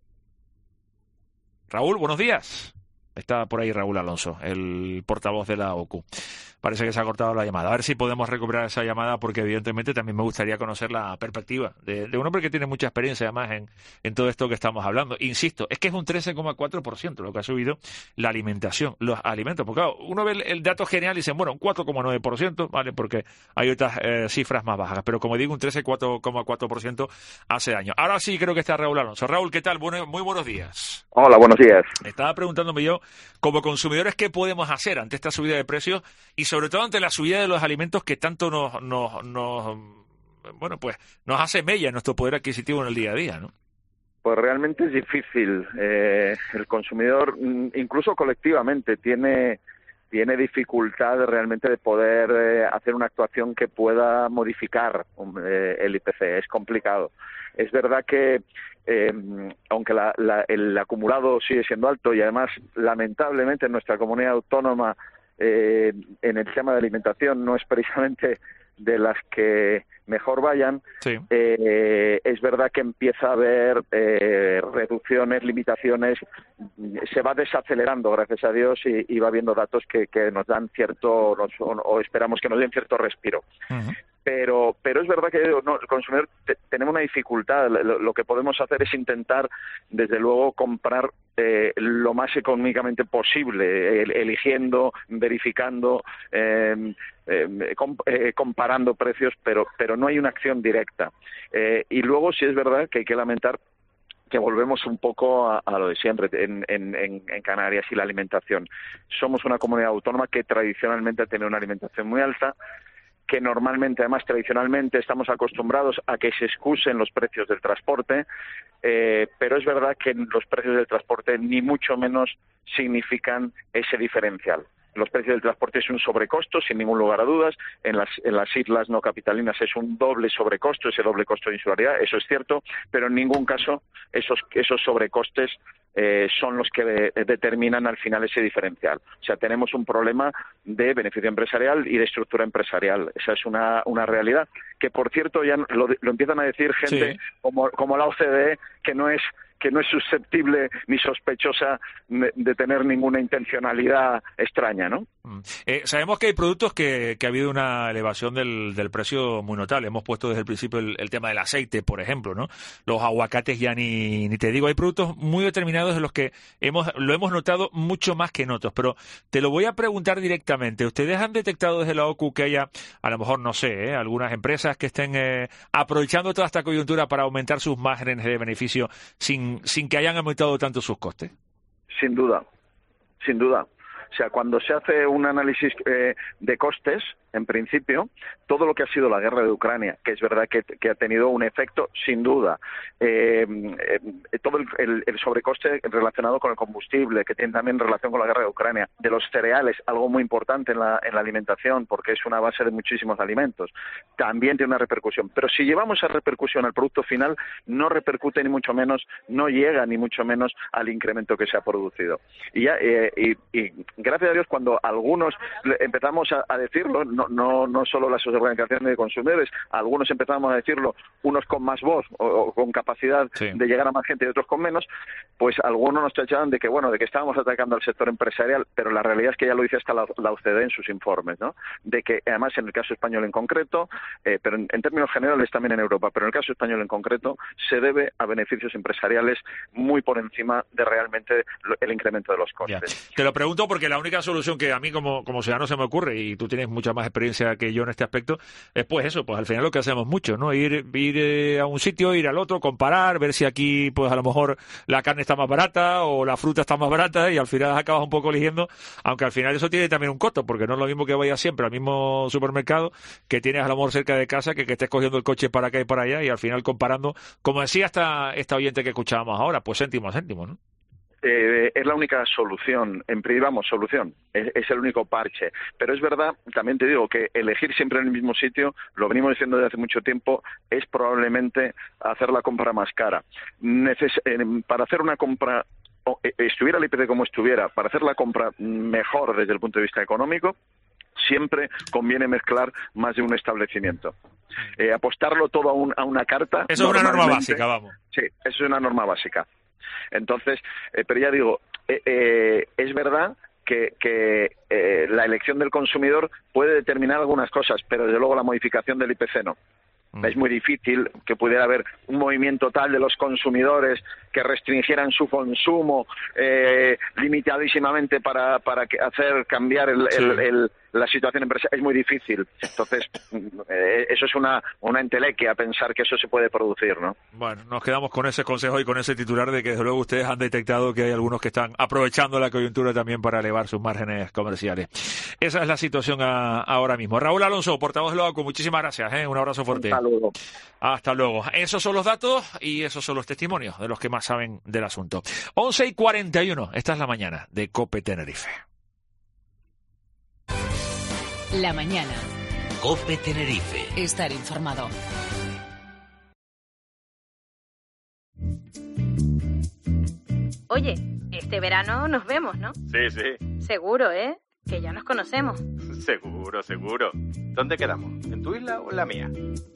Raúl, buenos días. Está por ahí Raúl Alonso, el portavoz de la O C U. Parece que se ha cortado la llamada. A ver si podemos recuperar esa llamada, porque evidentemente también me gustaría conocer la perspectiva de, de un hombre que tiene mucha experiencia además en, en todo esto que estamos hablando. Insisto, es que es un trece coma cuatro por ciento lo que ha subido la alimentación, los alimentos. Porque claro, uno ve el, el dato general y dice, bueno, un cuatro coma nueve por ciento, ¿vale? Porque hay otras eh, cifras más bajas. Pero como digo, un trece coma cuatro por ciento hace daño. Ahora sí creo que está Raúl Alonso. Raúl, ¿qué tal? Bueno, muy buenos días. Hola, buenos días. Estaba preguntándome yo, como consumidores, ¿qué podemos hacer ante esta subida de precios y sobre todo ante la subida de los alimentos que tanto nos, nos, nos bueno, pues nos hace mella en nuestro poder adquisitivo en el día a día, ¿no? Pues realmente es difícil. Eh, el consumidor, incluso colectivamente, tiene tiene dificultad realmente de poder eh, hacer una actuación que pueda modificar eh, el I P C. Es complicado. Es verdad que eh, aunque la, la, el acumulado sigue siendo alto y además lamentablemente en nuestra comunidad autónoma eh, en el tema de alimentación no es precisamente de las que mejor vayan, sí. eh, es verdad que empieza a haber eh, reducciones, limitaciones, se va desacelerando, gracias a Dios, y, y va habiendo datos que, que nos dan cierto, nos, o, o esperamos que nos den cierto respiro. Uh-huh. Pero pero es verdad que no, el consumidor te, tenemos una dificultad. Lo, lo que podemos hacer es intentar, desde luego, comprar eh, lo más económicamente posible, el, eligiendo, verificando, eh, eh, comp eh, comparando precios, pero pero no hay una acción directa. Eh, y luego sí es verdad que hay que lamentar que volvemos un poco a, a lo de siempre en, en, en Canarias y la alimentación. Somos una comunidad autónoma que tradicionalmente ha tenido una alimentación muy alta, que normalmente, además tradicionalmente, estamos acostumbrados a que se excusen los precios del transporte, eh, pero es verdad que los precios del transporte ni mucho menos significan ese diferencial. Los precios del transporte es un sobrecosto, sin ningún lugar a dudas. En las, en las islas no capitalinas es un doble sobrecosto, ese doble costo de insularidad, eso es cierto, pero en ningún caso esos, esos sobrecostes eh, son los que de, determinan al final ese diferencial. O sea, tenemos un problema de beneficio empresarial y de estructura empresarial. Esa es una, una realidad que, por cierto, ya lo, lo empiezan a decir gente sí. como, como la O C D E, que no es que no es susceptible ni sospechosa de tener ninguna intencionalidad extraña, ¿no? Eh, sabemos que hay productos que, que ha habido una elevación del, del precio muy notable. Hemos puesto desde el principio el, el tema del aceite, por ejemplo, ¿no? Los aguacates ya ni, ni te digo. Hay productos muy determinados en los que hemos lo hemos notado mucho más que en otros. Pero te lo voy a preguntar directamente. ¿Ustedes han detectado desde la O C U que haya, a lo mejor, no sé, ¿eh? algunas empresas que estén eh, aprovechando toda esta coyuntura para aumentar sus márgenes de beneficio sin sin que hayan aumentado tanto sus costes? Sin duda, sin duda. O sea, cuando se hace un análisis eh, de costes, en principio, todo lo que ha sido la guerra de Ucrania, que es verdad que, que ha tenido un efecto, sin duda, eh, eh, todo el, el, el sobrecoste relacionado con el combustible, que tiene también relación con la guerra de Ucrania, de los cereales, algo muy importante en la, en la alimentación, porque es una base de muchísimos alimentos, también tiene una repercusión. Pero si llevamos esa repercusión al producto final, no repercute ni mucho menos, no llega ni mucho menos al incremento que se ha producido. Y, ya, eh, y, y gracias a Dios, cuando algunos empezamos a, a decirlo, no, no, no solo las organizaciones de consumidores, algunos empezamos a decirlo, unos con más voz o, o con capacidad sí. de llegar a más gente y otros con menos, pues algunos nos tachaban de que, bueno, de que estábamos atacando al sector empresarial, pero la realidad es que ya lo dice hasta la, la O C D E en sus informes, ¿no? De que, además, en el caso español en concreto, eh, pero en, en términos generales también en Europa, pero en el caso español en concreto, se debe a beneficios empresariales muy por encima de realmente el incremento de los costes. Ya. Te lo pregunto porque que la única solución que a mí como, como ciudadano se me ocurre, y tú tienes mucha más experiencia que yo en este aspecto, es pues eso, pues al final lo que hacemos mucho, ¿no? Ir, ir eh, a un sitio, ir al otro, comparar, ver si aquí pues a lo mejor la carne está más barata o la fruta está más barata y al final acabas un poco eligiendo, aunque al final eso tiene también un costo, porque no es lo mismo que vayas siempre al mismo supermercado que tienes a lo mejor cerca de casa que que estés cogiendo el coche para acá y para allá y al final comparando, como decía esta, esta oyente que escuchábamos ahora, pues céntimo a céntimo, ¿no? Eh, es la única solución, en vamos, solución, es, es el único parche. Pero es verdad, también te digo, que elegir siempre en el mismo sitio, lo venimos diciendo desde hace mucho tiempo, es probablemente hacer la compra más cara. Neces- eh, para hacer una compra, o, eh, estuviera el I P C como estuviera, para hacer la compra mejor desde el punto de vista económico, siempre conviene mezclar más de un establecimiento. Eh, apostarlo todo a, un, a una carta... Eso es una norma básica, vamos. Sí, eso es una norma básica. Entonces, eh, pero ya digo, eh, eh, es verdad que, que eh, la elección del consumidor puede determinar algunas cosas, pero desde luego la modificación del I P C no. Mm. Es muy difícil que pudiera haber un movimiento tal de los consumidores que restringieran su consumo eh, limitadísimamente para, para que hacer cambiar el, sí. el, el, la situación empresarial. Es muy difícil. Entonces, eh, eso es una, una entelequia pensar que eso se puede producir, ¿no? Bueno, nos quedamos con ese consejo y con ese titular de que desde luego ustedes han detectado que hay algunos que están aprovechando la coyuntura también para elevar sus márgenes comerciales. Esa es la situación a, ahora mismo. Raúl Alonso, portavoz de Loacu, muchísimas gracias, ¿eh? Un abrazo fuerte. Hasta luego. Hasta luego. Esos son los datos y esos son los testimonios de los que más saben del asunto. once y cuarenta y uno, esta es la mañana de COPE Tenerife. La mañana. COPE Tenerife. Estar informado. Oye, este verano nos vemos, ¿no? Sí, sí. Seguro, ¿eh? Que ya nos conocemos. Seguro, seguro. ¿Dónde quedamos? ¿En tu isla o en la mía?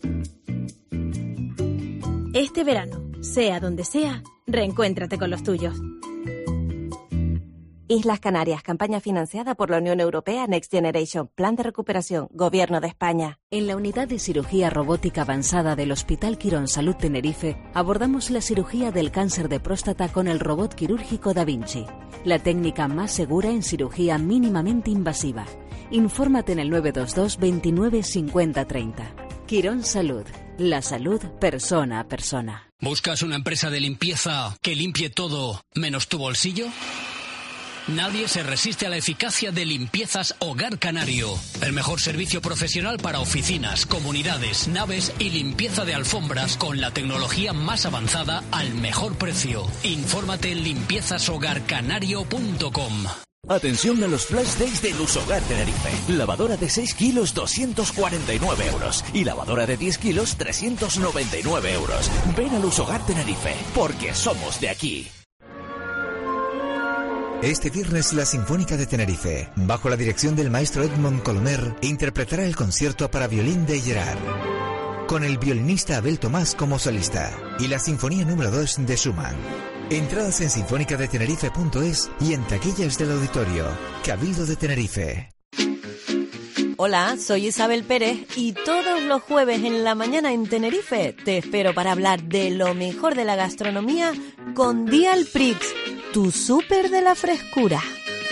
Este verano, sea donde sea, reencuéntrate con los tuyos. Islas Canarias, campaña financiada por la Unión Europea Next Generation, Plan de Recuperación, Gobierno de España. En la unidad de cirugía robótica avanzada del Hospital Quirón Salud Tenerife, abordamos la cirugía del cáncer de próstata con el robot quirúrgico Da Vinci, la técnica más segura en cirugía mínimamente invasiva. Infórmate en el nueve dos dos veintinueve cincuenta treinta. Quirón Salud, la salud persona a persona. ¿Buscas una empresa de limpieza que limpie todo menos tu bolsillo? Nadie se resiste a la eficacia de Limpiezas Hogar Canario. El mejor servicio profesional para oficinas, comunidades, naves y limpieza de alfombras con la tecnología más avanzada al mejor precio. Infórmate en limpiezas hogar canario punto com. Atención a los Flash Days de Lusogar Tenerife. Lavadora de seis kilos, doscientos cuarenta y nueve euros. Y lavadora de diez kilos, trescientos noventa y nueve euros. Ven a Lusogar Tenerife, porque somos de aquí. Este viernes la Sinfónica de Tenerife, bajo la dirección del maestro Edmond Colomer, interpretará el concierto para violín de Gerard, con el violinista Abel Tomás como solista, y la Sinfonía número dos de Schumann. Entradas en sinfónica de tenerife punto es y en taquillas del auditorio. Cabildo de Tenerife. Hola, soy Isabel Pérez y todos los jueves en la mañana en Tenerife te espero para hablar de lo mejor de la gastronomía con Dial Prix, tu súper de la frescura.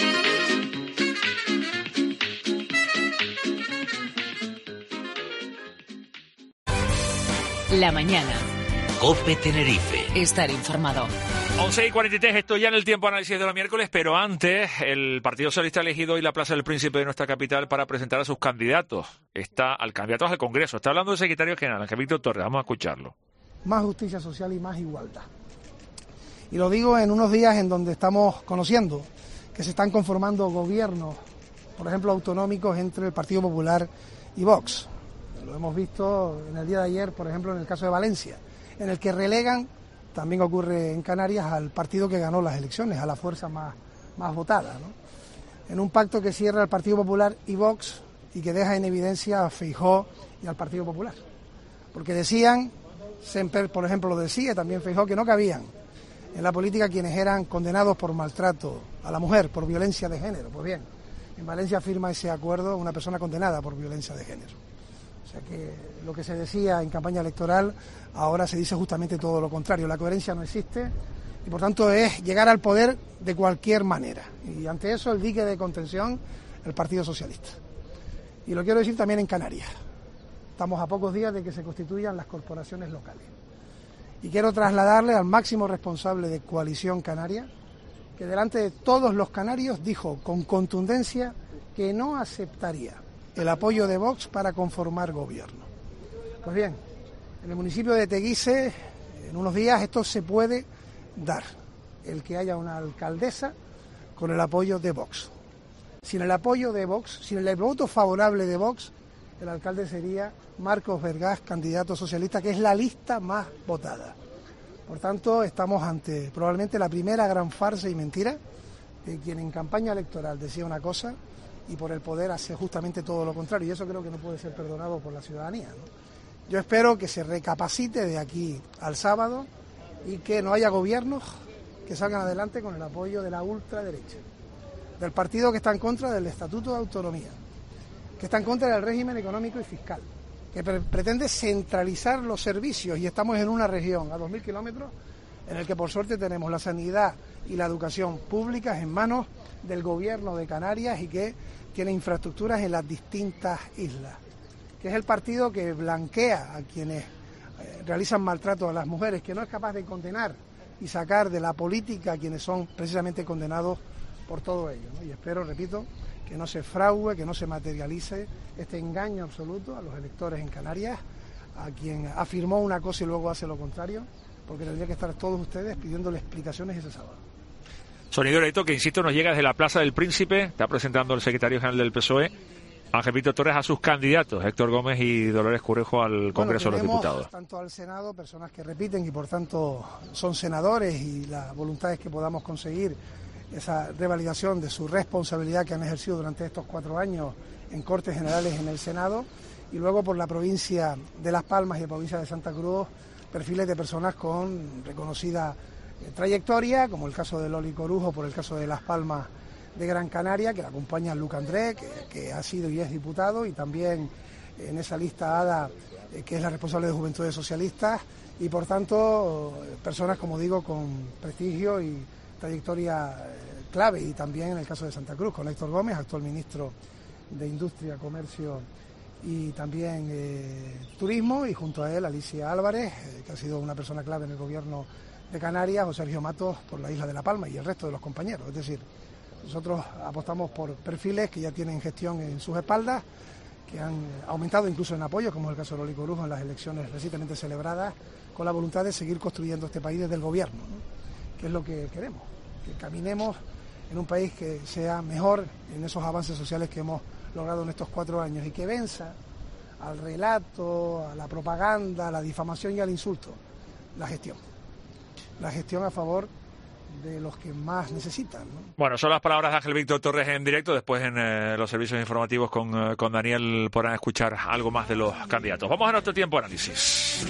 La mañana. COPE Tenerife. Estar informado. once y cuarenta y tres, estoy ya en el tiempo análisis de los miércoles, pero antes el Partido Socialista ha elegido hoy la Plaza del Príncipe de nuestra capital para presentar a sus candidatos. Está al candidatos al Congreso. Está hablando el secretario general, Ángel Víctor Torres. Vamos a escucharlo. Más justicia social y más igualdad. Y lo digo en unos días en donde estamos conociendo que se están conformando gobiernos, por ejemplo, autonómicos entre el Partido Popular y Vox. Lo hemos visto en el día de ayer, por ejemplo, en el caso de Valencia, en el que relegan, también ocurre en Canarias, al partido que ganó las elecciones, a la fuerza más, más votada, ¿no? En un pacto que cierra el Partido Popular y Vox y que deja en evidencia a Feijóo y al Partido Popular. Porque decían, Semper, por ejemplo, lo decía también Feijóo, que no cabían en la política quienes eran condenados por maltrato a la mujer, por violencia de género. Pues bien, en Valencia firma ese acuerdo una persona condenada por violencia de género. O sea que lo que se decía en campaña electoral ahora se dice justamente todo lo contrario. La coherencia no existe y por tanto es llegar al poder de cualquier manera. Y ante eso el dique de contención, el Partido Socialista. Y lo quiero decir también en Canarias. Estamos a pocos días de que se constituyan las corporaciones locales. Y quiero trasladarle al máximo responsable de Coalición Canaria que delante de todos los canarios dijo con contundencia que no aceptaría el apoyo de Vox para conformar gobierno. Pues bien, en el municipio de Teguise, en unos días esto se puede dar, el que haya una alcaldesa con el apoyo de Vox. Sin el apoyo de Vox, sin el voto favorable de Vox, el alcalde sería Marcos Vergás, candidato socialista, que es la lista más votada. Por tanto, estamos ante probablemente la primera gran farsa y mentira de quien en campaña electoral decía una cosa y por el poder hace justamente todo lo contrario. Y eso creo que no puede ser perdonado por la ciudadanía, ¿no? Yo espero que se recapacite de aquí al sábado y que no haya gobiernos que salgan adelante con el apoyo de la ultraderecha, del partido que está en contra del Estatuto de Autonomía, que está en contra del régimen económico y fiscal, que pre- pretende centralizar los servicios, y estamos en una región a dos mil kilómetros en el que por suerte tenemos la sanidad y la educación públicas en manos del gobierno de Canarias y que tiene infraestructuras en las distintas islas, que es el partido que blanquea a quienes eh, realizan maltrato a las mujeres, que no es capaz de condenar y sacar de la política a quienes son precisamente condenados por todo ello, ¿no? Y espero, repito, que no se fraude, que no se materialice este engaño absoluto a los electores en Canarias, a quien afirmó una cosa y luego hace lo contrario, porque tendría que estar todos ustedes pidiéndole explicaciones ese sábado. Sonido directo que, insisto, nos llega desde la Plaza del Príncipe, está presentando el secretario general del P S O E, Ángel Víctor Torres, a sus candidatos, Héctor Gómez y Dolores Curejo, al Congreso bueno, de los Diputados. Tanto al Senado, personas que repiten y por tanto son senadores, y la voluntad es que podamos conseguir esa revalidación de su responsabilidad que han ejercido durante estos cuatro años en Cortes Generales en el Senado, y luego por la provincia de Las Palmas y la provincia de Santa Cruz, perfiles de personas con reconocida eh, trayectoria, como el caso de Loli Corujo, por el caso de Las Palmas de Gran Canaria, que la acompaña Luca André, que, que ha sido y es diputado, y también en esa lista Ada, eh, que es la responsable de Juventudes Socialistas, y por tanto personas, como digo, con prestigio y trayectoria eh, clave, y también en el caso de Santa Cruz, con Héctor Gómez, actual ministro de Industria, Comercio y también eh, Turismo, y junto a él Alicia Álvarez, eh, que ha sido una persona clave en el gobierno de Canarias, o Sergio Matos por la isla de La Palma, y el resto de los compañeros. Es decir, nosotros apostamos por perfiles que ya tienen gestión en sus espaldas, que han aumentado incluso en apoyo, como es el caso de Loli Corujo en las elecciones recientemente celebradas, con la voluntad de seguir construyendo este país desde el gobierno, ¿no? Que es lo que queremos, que caminemos en un país que sea mejor en esos avances sociales que hemos logrado en estos cuatro años, y que venza al relato, a la propaganda, a la difamación y al insulto, la gestión. La gestión a favor de los que más necesitan, ¿no? Bueno, son las palabras de Ángel Víctor Torres en directo. Después en eh, los servicios informativos con, eh, con Daniel podrán escuchar algo más de los candidatos. Vamos a nuestro tiempo de análisis.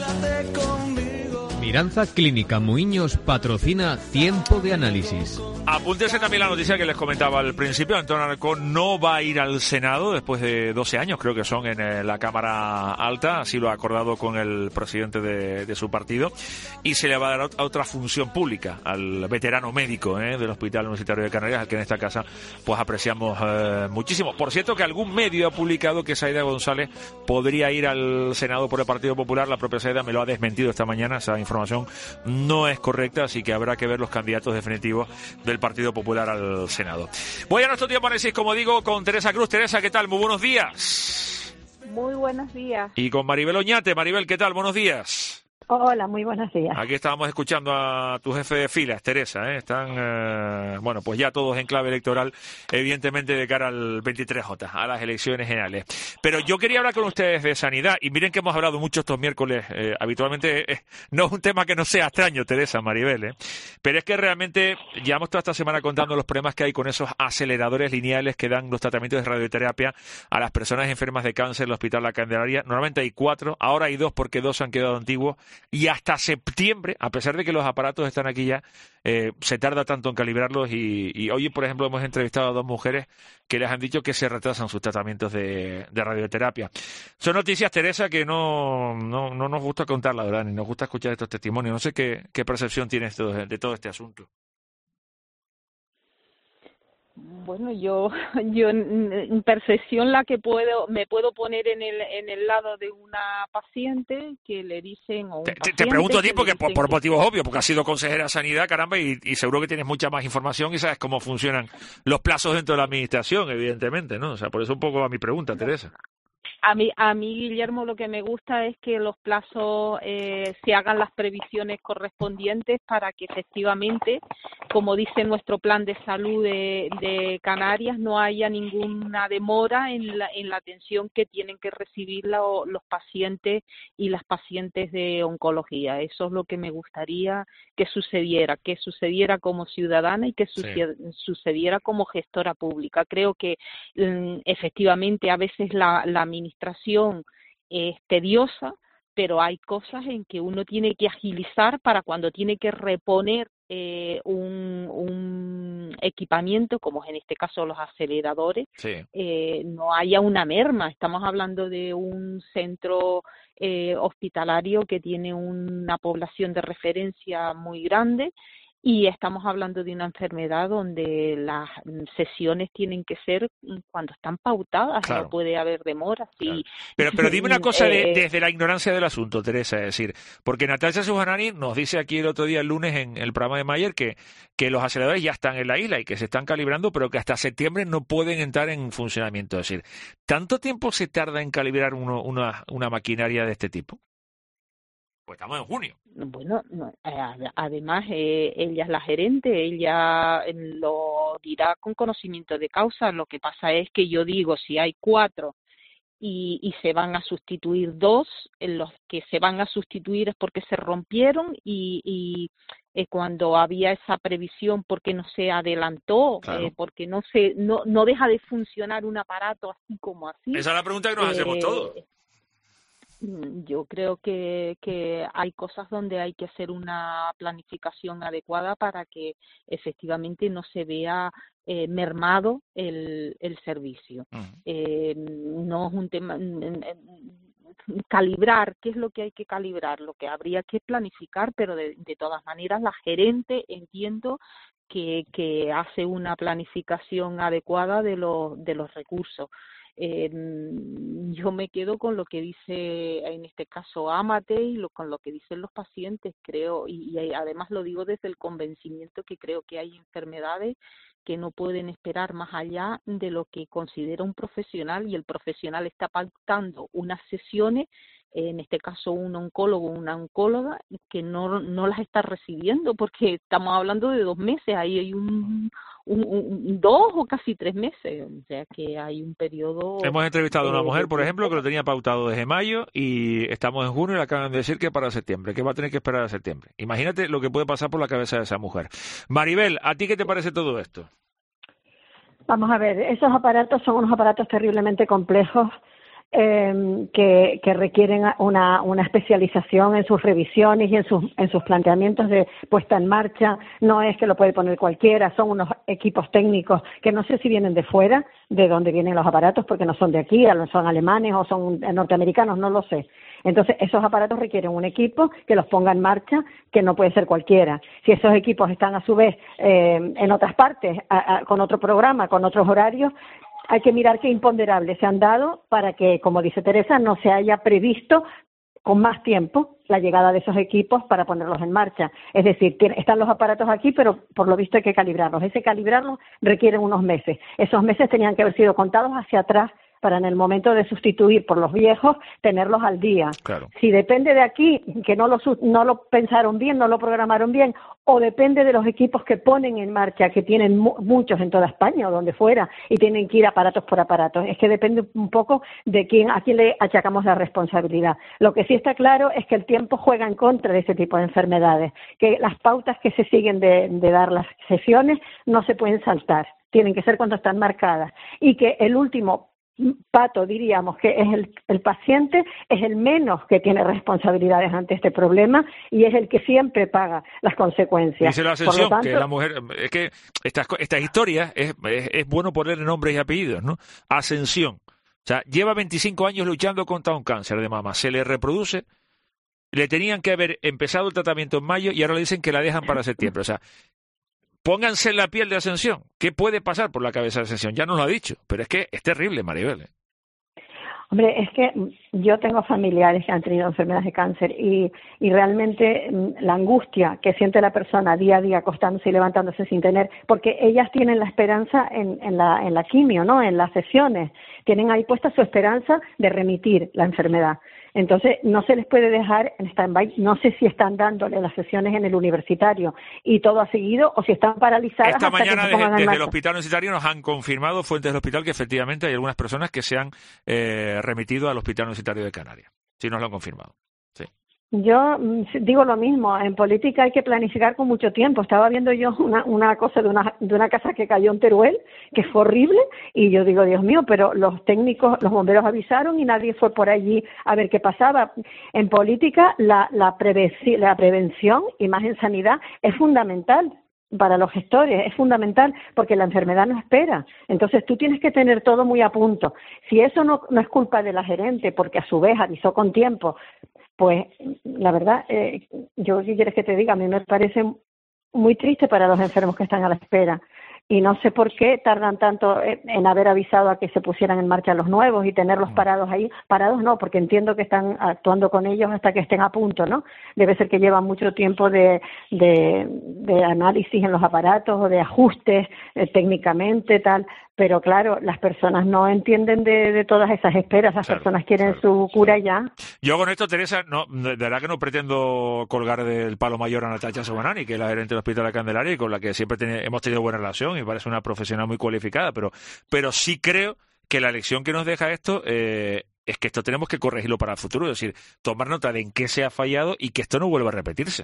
Miranza Clínica Muiños patrocina Tiempo de Análisis. Apúntese también la noticia que les comentaba al principio. Antonio Alarcón no va a ir al Senado después de doce años, creo que son, en eh, la Cámara Alta. Así lo ha acordado con el presidente de, de su partido. Y se le va a dar otra función pública al veterano médico eh, del Hospital Universitario de Canarias, al que en esta casa pues apreciamos eh, muchísimo. Por cierto, que algún medio ha publicado que Saida González podría ir al Senado por el Partido Popular. La propia Saida me lo ha desmentido esta mañana. Esa información no es correcta, así que habrá que ver los candidatos definitivos del Partido Popular al Senado. Voy a nuestro tiempo de análisis, como digo, con Teresa Cruz. Teresa, ¿qué tal? Muy buenos días. Muy buenos días. Y con Maribel Oñate. Maribel, ¿qué tal? Buenos días. Hola, muy buenos días. Aquí estábamos escuchando a tu jefe de filas, Teresa, ¿eh? Están, eh, bueno, pues ya todos en clave electoral, evidentemente de cara al veintitrés J, a las elecciones generales. Pero yo quería hablar con ustedes de sanidad, y miren que hemos hablado mucho estos miércoles, eh, habitualmente eh, no es un tema que no sea extraño, Teresa, Maribel, ¿eh? Pero es que realmente llevamos toda esta semana contando los problemas que hay con esos aceleradores lineales que dan los tratamientos de radioterapia a las personas enfermas de cáncer en el Hospital La Candelaria. Normalmente hay cuatro, ahora hay dos porque dos han quedado antiguos. y hasta septiembre, a pesar de que los aparatos están aquí ya, eh, se tarda tanto en calibrarlos y, y hoy, por ejemplo, hemos entrevistado a dos mujeres que les han dicho que se retrasan sus tratamientos de, de radioterapia. Son noticias, Teresa, que no, no, no nos gusta contar, la verdad, ni nos gusta escuchar estos testimonios. No sé qué, qué percepción tienes de, de todo este asunto. Bueno, yo, yo en percepción la que puedo, me puedo poner en el, en el lado de una paciente que le dicen o un Te, paciente te pregunto a ti que porque le por, dicen por que- motivos obvios, porque has sido consejera de sanidad, caramba, y, y seguro que tienes mucha más información y sabes cómo funcionan los plazos dentro de la administración, evidentemente, ¿no? O sea, por eso un poco va mi pregunta, Teresa. A mí, a mí, Guillermo, lo que me gusta es que los plazos eh, se hagan las previsiones correspondientes para que efectivamente, como dice nuestro plan de salud de, de Canarias, no haya ninguna demora en la, en la atención que tienen que recibir lo- los pacientes y las pacientes de oncología. Eso es lo que me gustaría que sucediera, que sucediera como ciudadana y que Sí. sucie- sucediera como gestora pública. Creo que mm, efectivamente a veces la, la administración es tediosa, pero hay cosas en que uno tiene que agilizar para cuando tiene que reponer eh, un, un equipamiento, como es en este caso los aceleradores, Sí. eh, no haya una merma. Estamos hablando de un centro eh, hospitalario que tiene una población de referencia muy grande y estamos hablando de una enfermedad donde las mm, sesiones tienen que ser mm, cuando están pautadas, Claro. no puede haber demoras. Y, Pero, pero dime una cosa de- eh, desde la ignorancia del asunto, Teresa, es decir, porque Natalia Sujanani nos dice aquí el otro día, el lunes, en el programa de Mayer, que, que los aceleradores ya están en la isla y que se están calibrando, pero que hasta septiembre no pueden entrar en funcionamiento. Es decir, ¿tanto tiempo se tarda en calibrar uno, una, una maquinaria de este tipo? Pues estamos en junio. Bueno, no, eh, ade- además eh, ella es la gerente, ella eh, lo dirá con conocimiento de causa. Lo que pasa es que yo digo, si hay cuatro y, y se van a sustituir dos, en los que se van a sustituir es porque se rompieron y, y eh, cuando había esa previsión porque no se adelantó, Claro. eh, porque no se no, no deja de funcionar un aparato así como así. Esa es la pregunta que nos Eh, hacemos todos. Mm, Yo creo que, que hay cosas donde hay que hacer una planificación adecuada para que efectivamente no se vea eh, mermado el, el servicio. Eh, no es un tema mm, mm, calibrar, ¿qué es lo que hay que calibrar? Lo que habría que planificar, pero de, de todas maneras la gerente entiendo que, que hace una planificación adecuada de los de los recursos. Eh, yo me quedo con lo que dice en este caso Amate y lo, con lo que dicen los pacientes, creo, y, y además lo digo desde el convencimiento que creo que hay enfermedades que no pueden esperar más allá de lo que considera un profesional y el profesional está pactando unas sesiones, en este caso un oncólogo o una oncóloga, que no, no las está recibiendo porque estamos hablando de dos meses, ahí hay un, un, un- dos o casi tres meses, o sea que hay un periodo... Hemos entrevistado a una eh, mujer, de por ejemplo, tiempo. que lo tenía pautado desde mayo y estamos en junio y le acaban de decir que para septiembre, que va a tener que esperar a septiembre. Imagínate lo que puede pasar por la cabeza de esa mujer. Maribel, ¿a ti qué te parece todo esto? Vamos a ver, esos aparatos son unos aparatos terriblemente complejos eh, que, que requieren una, una especialización en sus revisiones y en sus, en sus planteamientos de puesta en marcha. No es que lo puede poner cualquiera, son unos equipos técnicos que no sé si vienen de fuera, de dónde vienen los aparatos, porque no son de aquí, son alemanes o son norteamericanos, no lo sé. Entonces, esos aparatos requieren un equipo que los ponga en marcha, que no puede ser cualquiera. Si esos equipos están a su vez eh, en otras partes, a, a, con otro programa, con otros horarios, hay que mirar qué imponderables se han dado para que, como dice Teresa, no se haya previsto con más tiempo la llegada de esos equipos para ponerlos en marcha. Es decir, tiene- están los aparatos aquí, pero por lo visto hay que calibrarlos. Ese calibrarlos requiere unos meses. Esos meses tenían que haber sido contados hacia atrás para en el momento de sustituir por los viejos, tenerlos al día. Claro. Si depende de aquí, que no lo, su- no lo pensaron bien, no lo programaron bien, o depende de los equipos que ponen en marcha, que tienen mu- muchos en toda España o donde fuera, y tienen que ir aparatos por aparatos. Es que depende un poco de quién, a quién le achacamos la responsabilidad. Lo que sí está claro es que el tiempo juega en contra de ese tipo de enfermedades, que las pautas que se siguen de, de dar las sesiones no se pueden saltar, tienen que ser cuando están marcadas, y que el último Pato, diríamos que es el, el paciente es el menos que tiene responsabilidades ante este problema y es el que siempre paga las consecuencias. Dice la Ascensión, tanto, que la mujer, es que estas, estas historias es, es, es bueno ponerle nombres y apellidos, ¿no? Ascensión, o sea, lleva veinticinco años luchando contra un cáncer de mama, se le reproduce, le tenían que haber empezado el tratamiento en mayo y ahora le dicen que la dejan para septiembre, o sea, pónganse en la piel de Ascensión. ¿Qué puede pasar por la cabeza de Ascensión? Ya nos lo ha dicho, pero es que es terrible, Maribel. Hombre, es que yo tengo familiares que han tenido enfermedades de cáncer y, y realmente la angustia que siente la persona día a día acostándose y levantándose sin tener, porque ellas tienen la esperanza en, en, la, en la quimio, ¿no? En las sesiones, tienen ahí puesta su esperanza de remitir la enfermedad. Entonces, no se les puede dejar en stand-by. No sé si están dándole las sesiones en el universitario y todo ha seguido o si están paralizadas. Esta hasta mañana que se pongan desde, en desde el marcha. hospital universitario nos han confirmado fuentes del hospital que efectivamente hay algunas personas que se han eh, remitido al hospital universitario de Canarias. Sí, nos lo han confirmado. Sí. Yo mm, digo lo mismo, en política hay que planificar con mucho tiempo. Estaba viendo yo una, una cosa de una, de una casa que cayó en Teruel, que fue horrible, y yo digo, Dios mío, pero los técnicos, los bomberos avisaron y nadie fue por allí a ver qué pasaba. En política la, la, prevenci- la prevención, y más en sanidad, es fundamental. Para los gestores es fundamental porque la enfermedad no espera. Entonces tú tienes que tener todo muy a punto. Si eso no, no es culpa de la gerente porque a su vez avisó con tiempo, pues la verdad, eh, yo qué quieres que te diga, a mí me parece muy triste para los enfermos que están a la espera. Y no sé por qué tardan tanto en haber avisado a que se pusieran en marcha los nuevos y tenerlos parados ahí. Parados no, porque entiendo que están actuando con ellos hasta que estén a punto, ¿no? Debe ser que llevan mucho tiempo de, de, de análisis en los aparatos o de ajustes eh, técnicamente, tal. Pero claro, las personas no entienden de, de todas esas esperas. Las claro, personas quieren claro, su cura sí. ya. Yo con esto, Teresa, no, de verdad que no pretendo colgar del palo mayor a Natacha Sobanani, que es la gerente del Hospital de Candelaria y con la que siempre ten, hemos tenido buena relación y parece una profesional muy cualificada, pero, pero sí creo que la lección que nos deja esto eh, es que esto tenemos que corregirlo para el futuro, es decir, tomar nota de en qué se ha fallado y que esto no vuelva a repetirse.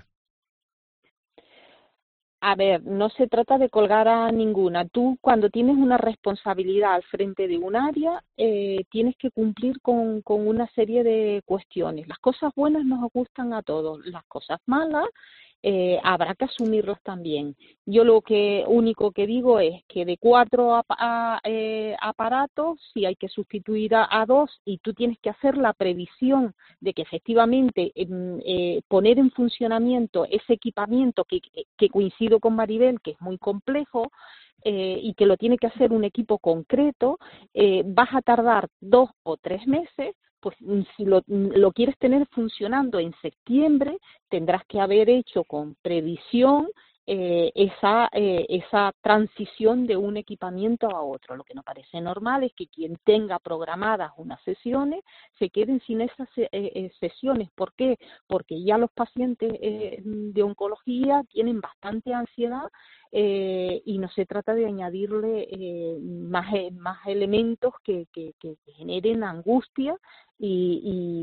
A ver, no se trata de colgar a ninguna. Tú, cuando tienes una responsabilidad al frente de un área, eh, tienes que cumplir con, con una serie de cuestiones. Las cosas buenas nos gustan a todos, las cosas malas eh, habrá que asumirlas también. Yo lo que único que digo es que de cuatro ap a, eh, aparatos, si hay que sustituir a, a dos, y tú tienes que hacer la previsión de que efectivamente eh, eh, poner en funcionamiento ese equipamiento que, que coincido con Maribel, que es muy complejo, eh, y que lo tiene que hacer un equipo concreto, eh, vas a tardar dos o tres meses. Pues si lo, lo quieres tener funcionando en septiembre, tendrás que haber hecho con previsión eh, esa, eh, esa transición de un equipamiento a otro. Lo que nos parece normal es que quien tenga programadas unas sesiones se queden sin esas eh, sesiones. ¿Por qué? Porque ya los pacientes eh, de oncología tienen bastante ansiedad eh, y no se trata de añadirle eh, más, más elementos que, que, que generen angustia Y,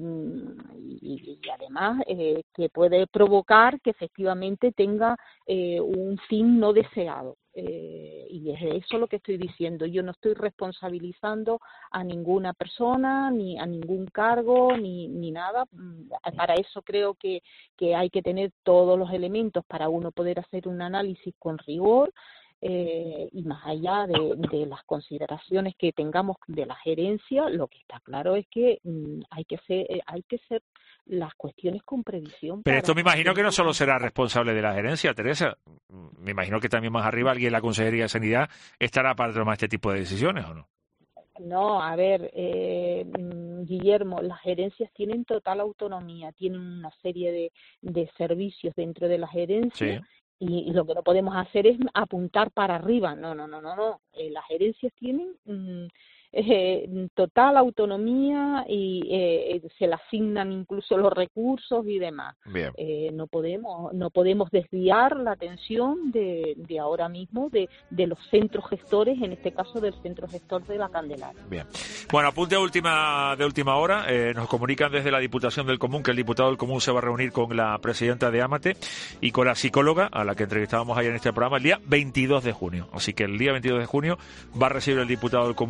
y, y además eh, que puede provocar que efectivamente tenga eh, un fin no deseado. Eh, y es eso lo que estoy diciendo. Yo no estoy responsabilizando a ninguna persona, ni a ningún cargo, ni, ni nada. Para eso creo que, que hay que tener todos los elementos para uno poder hacer un análisis con rigor. Eh, y más allá de, de las consideraciones que tengamos de la gerencia, lo que está claro es que mm, hay que hacer, eh, hay que hacer las cuestiones con previsión. Pero esto me imagino que no solo será responsable de la gerencia, Teresa. Me imagino que también más arriba alguien de la Consejería de Sanidad estará para tomar este tipo de decisiones, ¿o no? No, a ver, eh, Guillermo, las gerencias tienen total autonomía, tienen una serie de, de servicios dentro de la gerencia. Sí. Y, y lo que no podemos hacer es apuntar para arriba. No, no, no, no, no. Eh, las gerencias tienen mm, eh, total autonomía y eh, se le asignan incluso los recursos y demás. Bien. Eh, no podemos no podemos desviar la atención de, de ahora mismo de, de los centros gestores, en este caso del centro gestor de la Candelaria. Bien. Bueno, apunte a última, de última hora. Eh, nos comunican desde la Diputación del Común que el diputado del Común se va a reunir con la presidenta de AMATE y con la psicóloga a la que entrevistábamos ayer en este programa el día veintidós de junio. Así que el día veintidós de junio va a recibir el diputado del Común a la psicóloga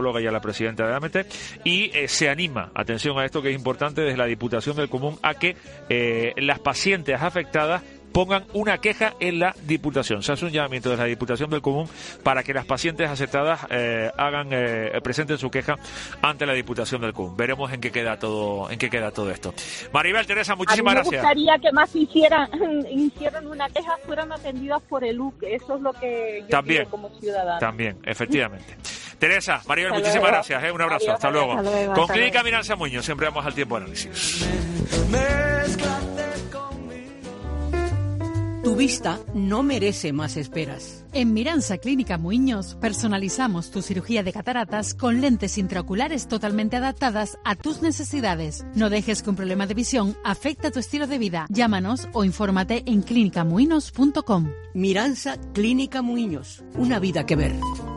psicóloga y a la presidenta de A M T, y eh, se anima, atención a esto que es importante, desde la Diputación del Común, a que eh, las pacientes afectadas pongan una queja en la Diputación. Se hace un llamamiento de la Diputación del Común para que las pacientes afectadas eh, hagan eh, presenten su queja ante la Diputación del Común. Veremos en qué queda todo, en qué queda todo esto. Maribel, Teresa, muchísimas gracias. A mí me gustaría que más hicieran, hicieran una queja, fueran atendidas por el U C. Eso es lo que yo también, quiero como ciudadana. También, efectivamente. Teresa, Maribel, hasta muchísimas luego. gracias. ¿eh? Un abrazo. Adiós, hasta, adiós, luego. hasta luego. Con Hasta Clínica luego. Miranda Muñoz siempre vamos al tiempo de análisis. Tu vista no merece más esperas. En Miranza Clínica Muiños personalizamos tu cirugía de cataratas con lentes intraoculares totalmente adaptadas a tus necesidades. No dejes que un problema de visión afecte a tu estilo de vida. Llámanos o infórmate en clínica muiños punto com. Miranza Clínica Muiños. Una vida que ver.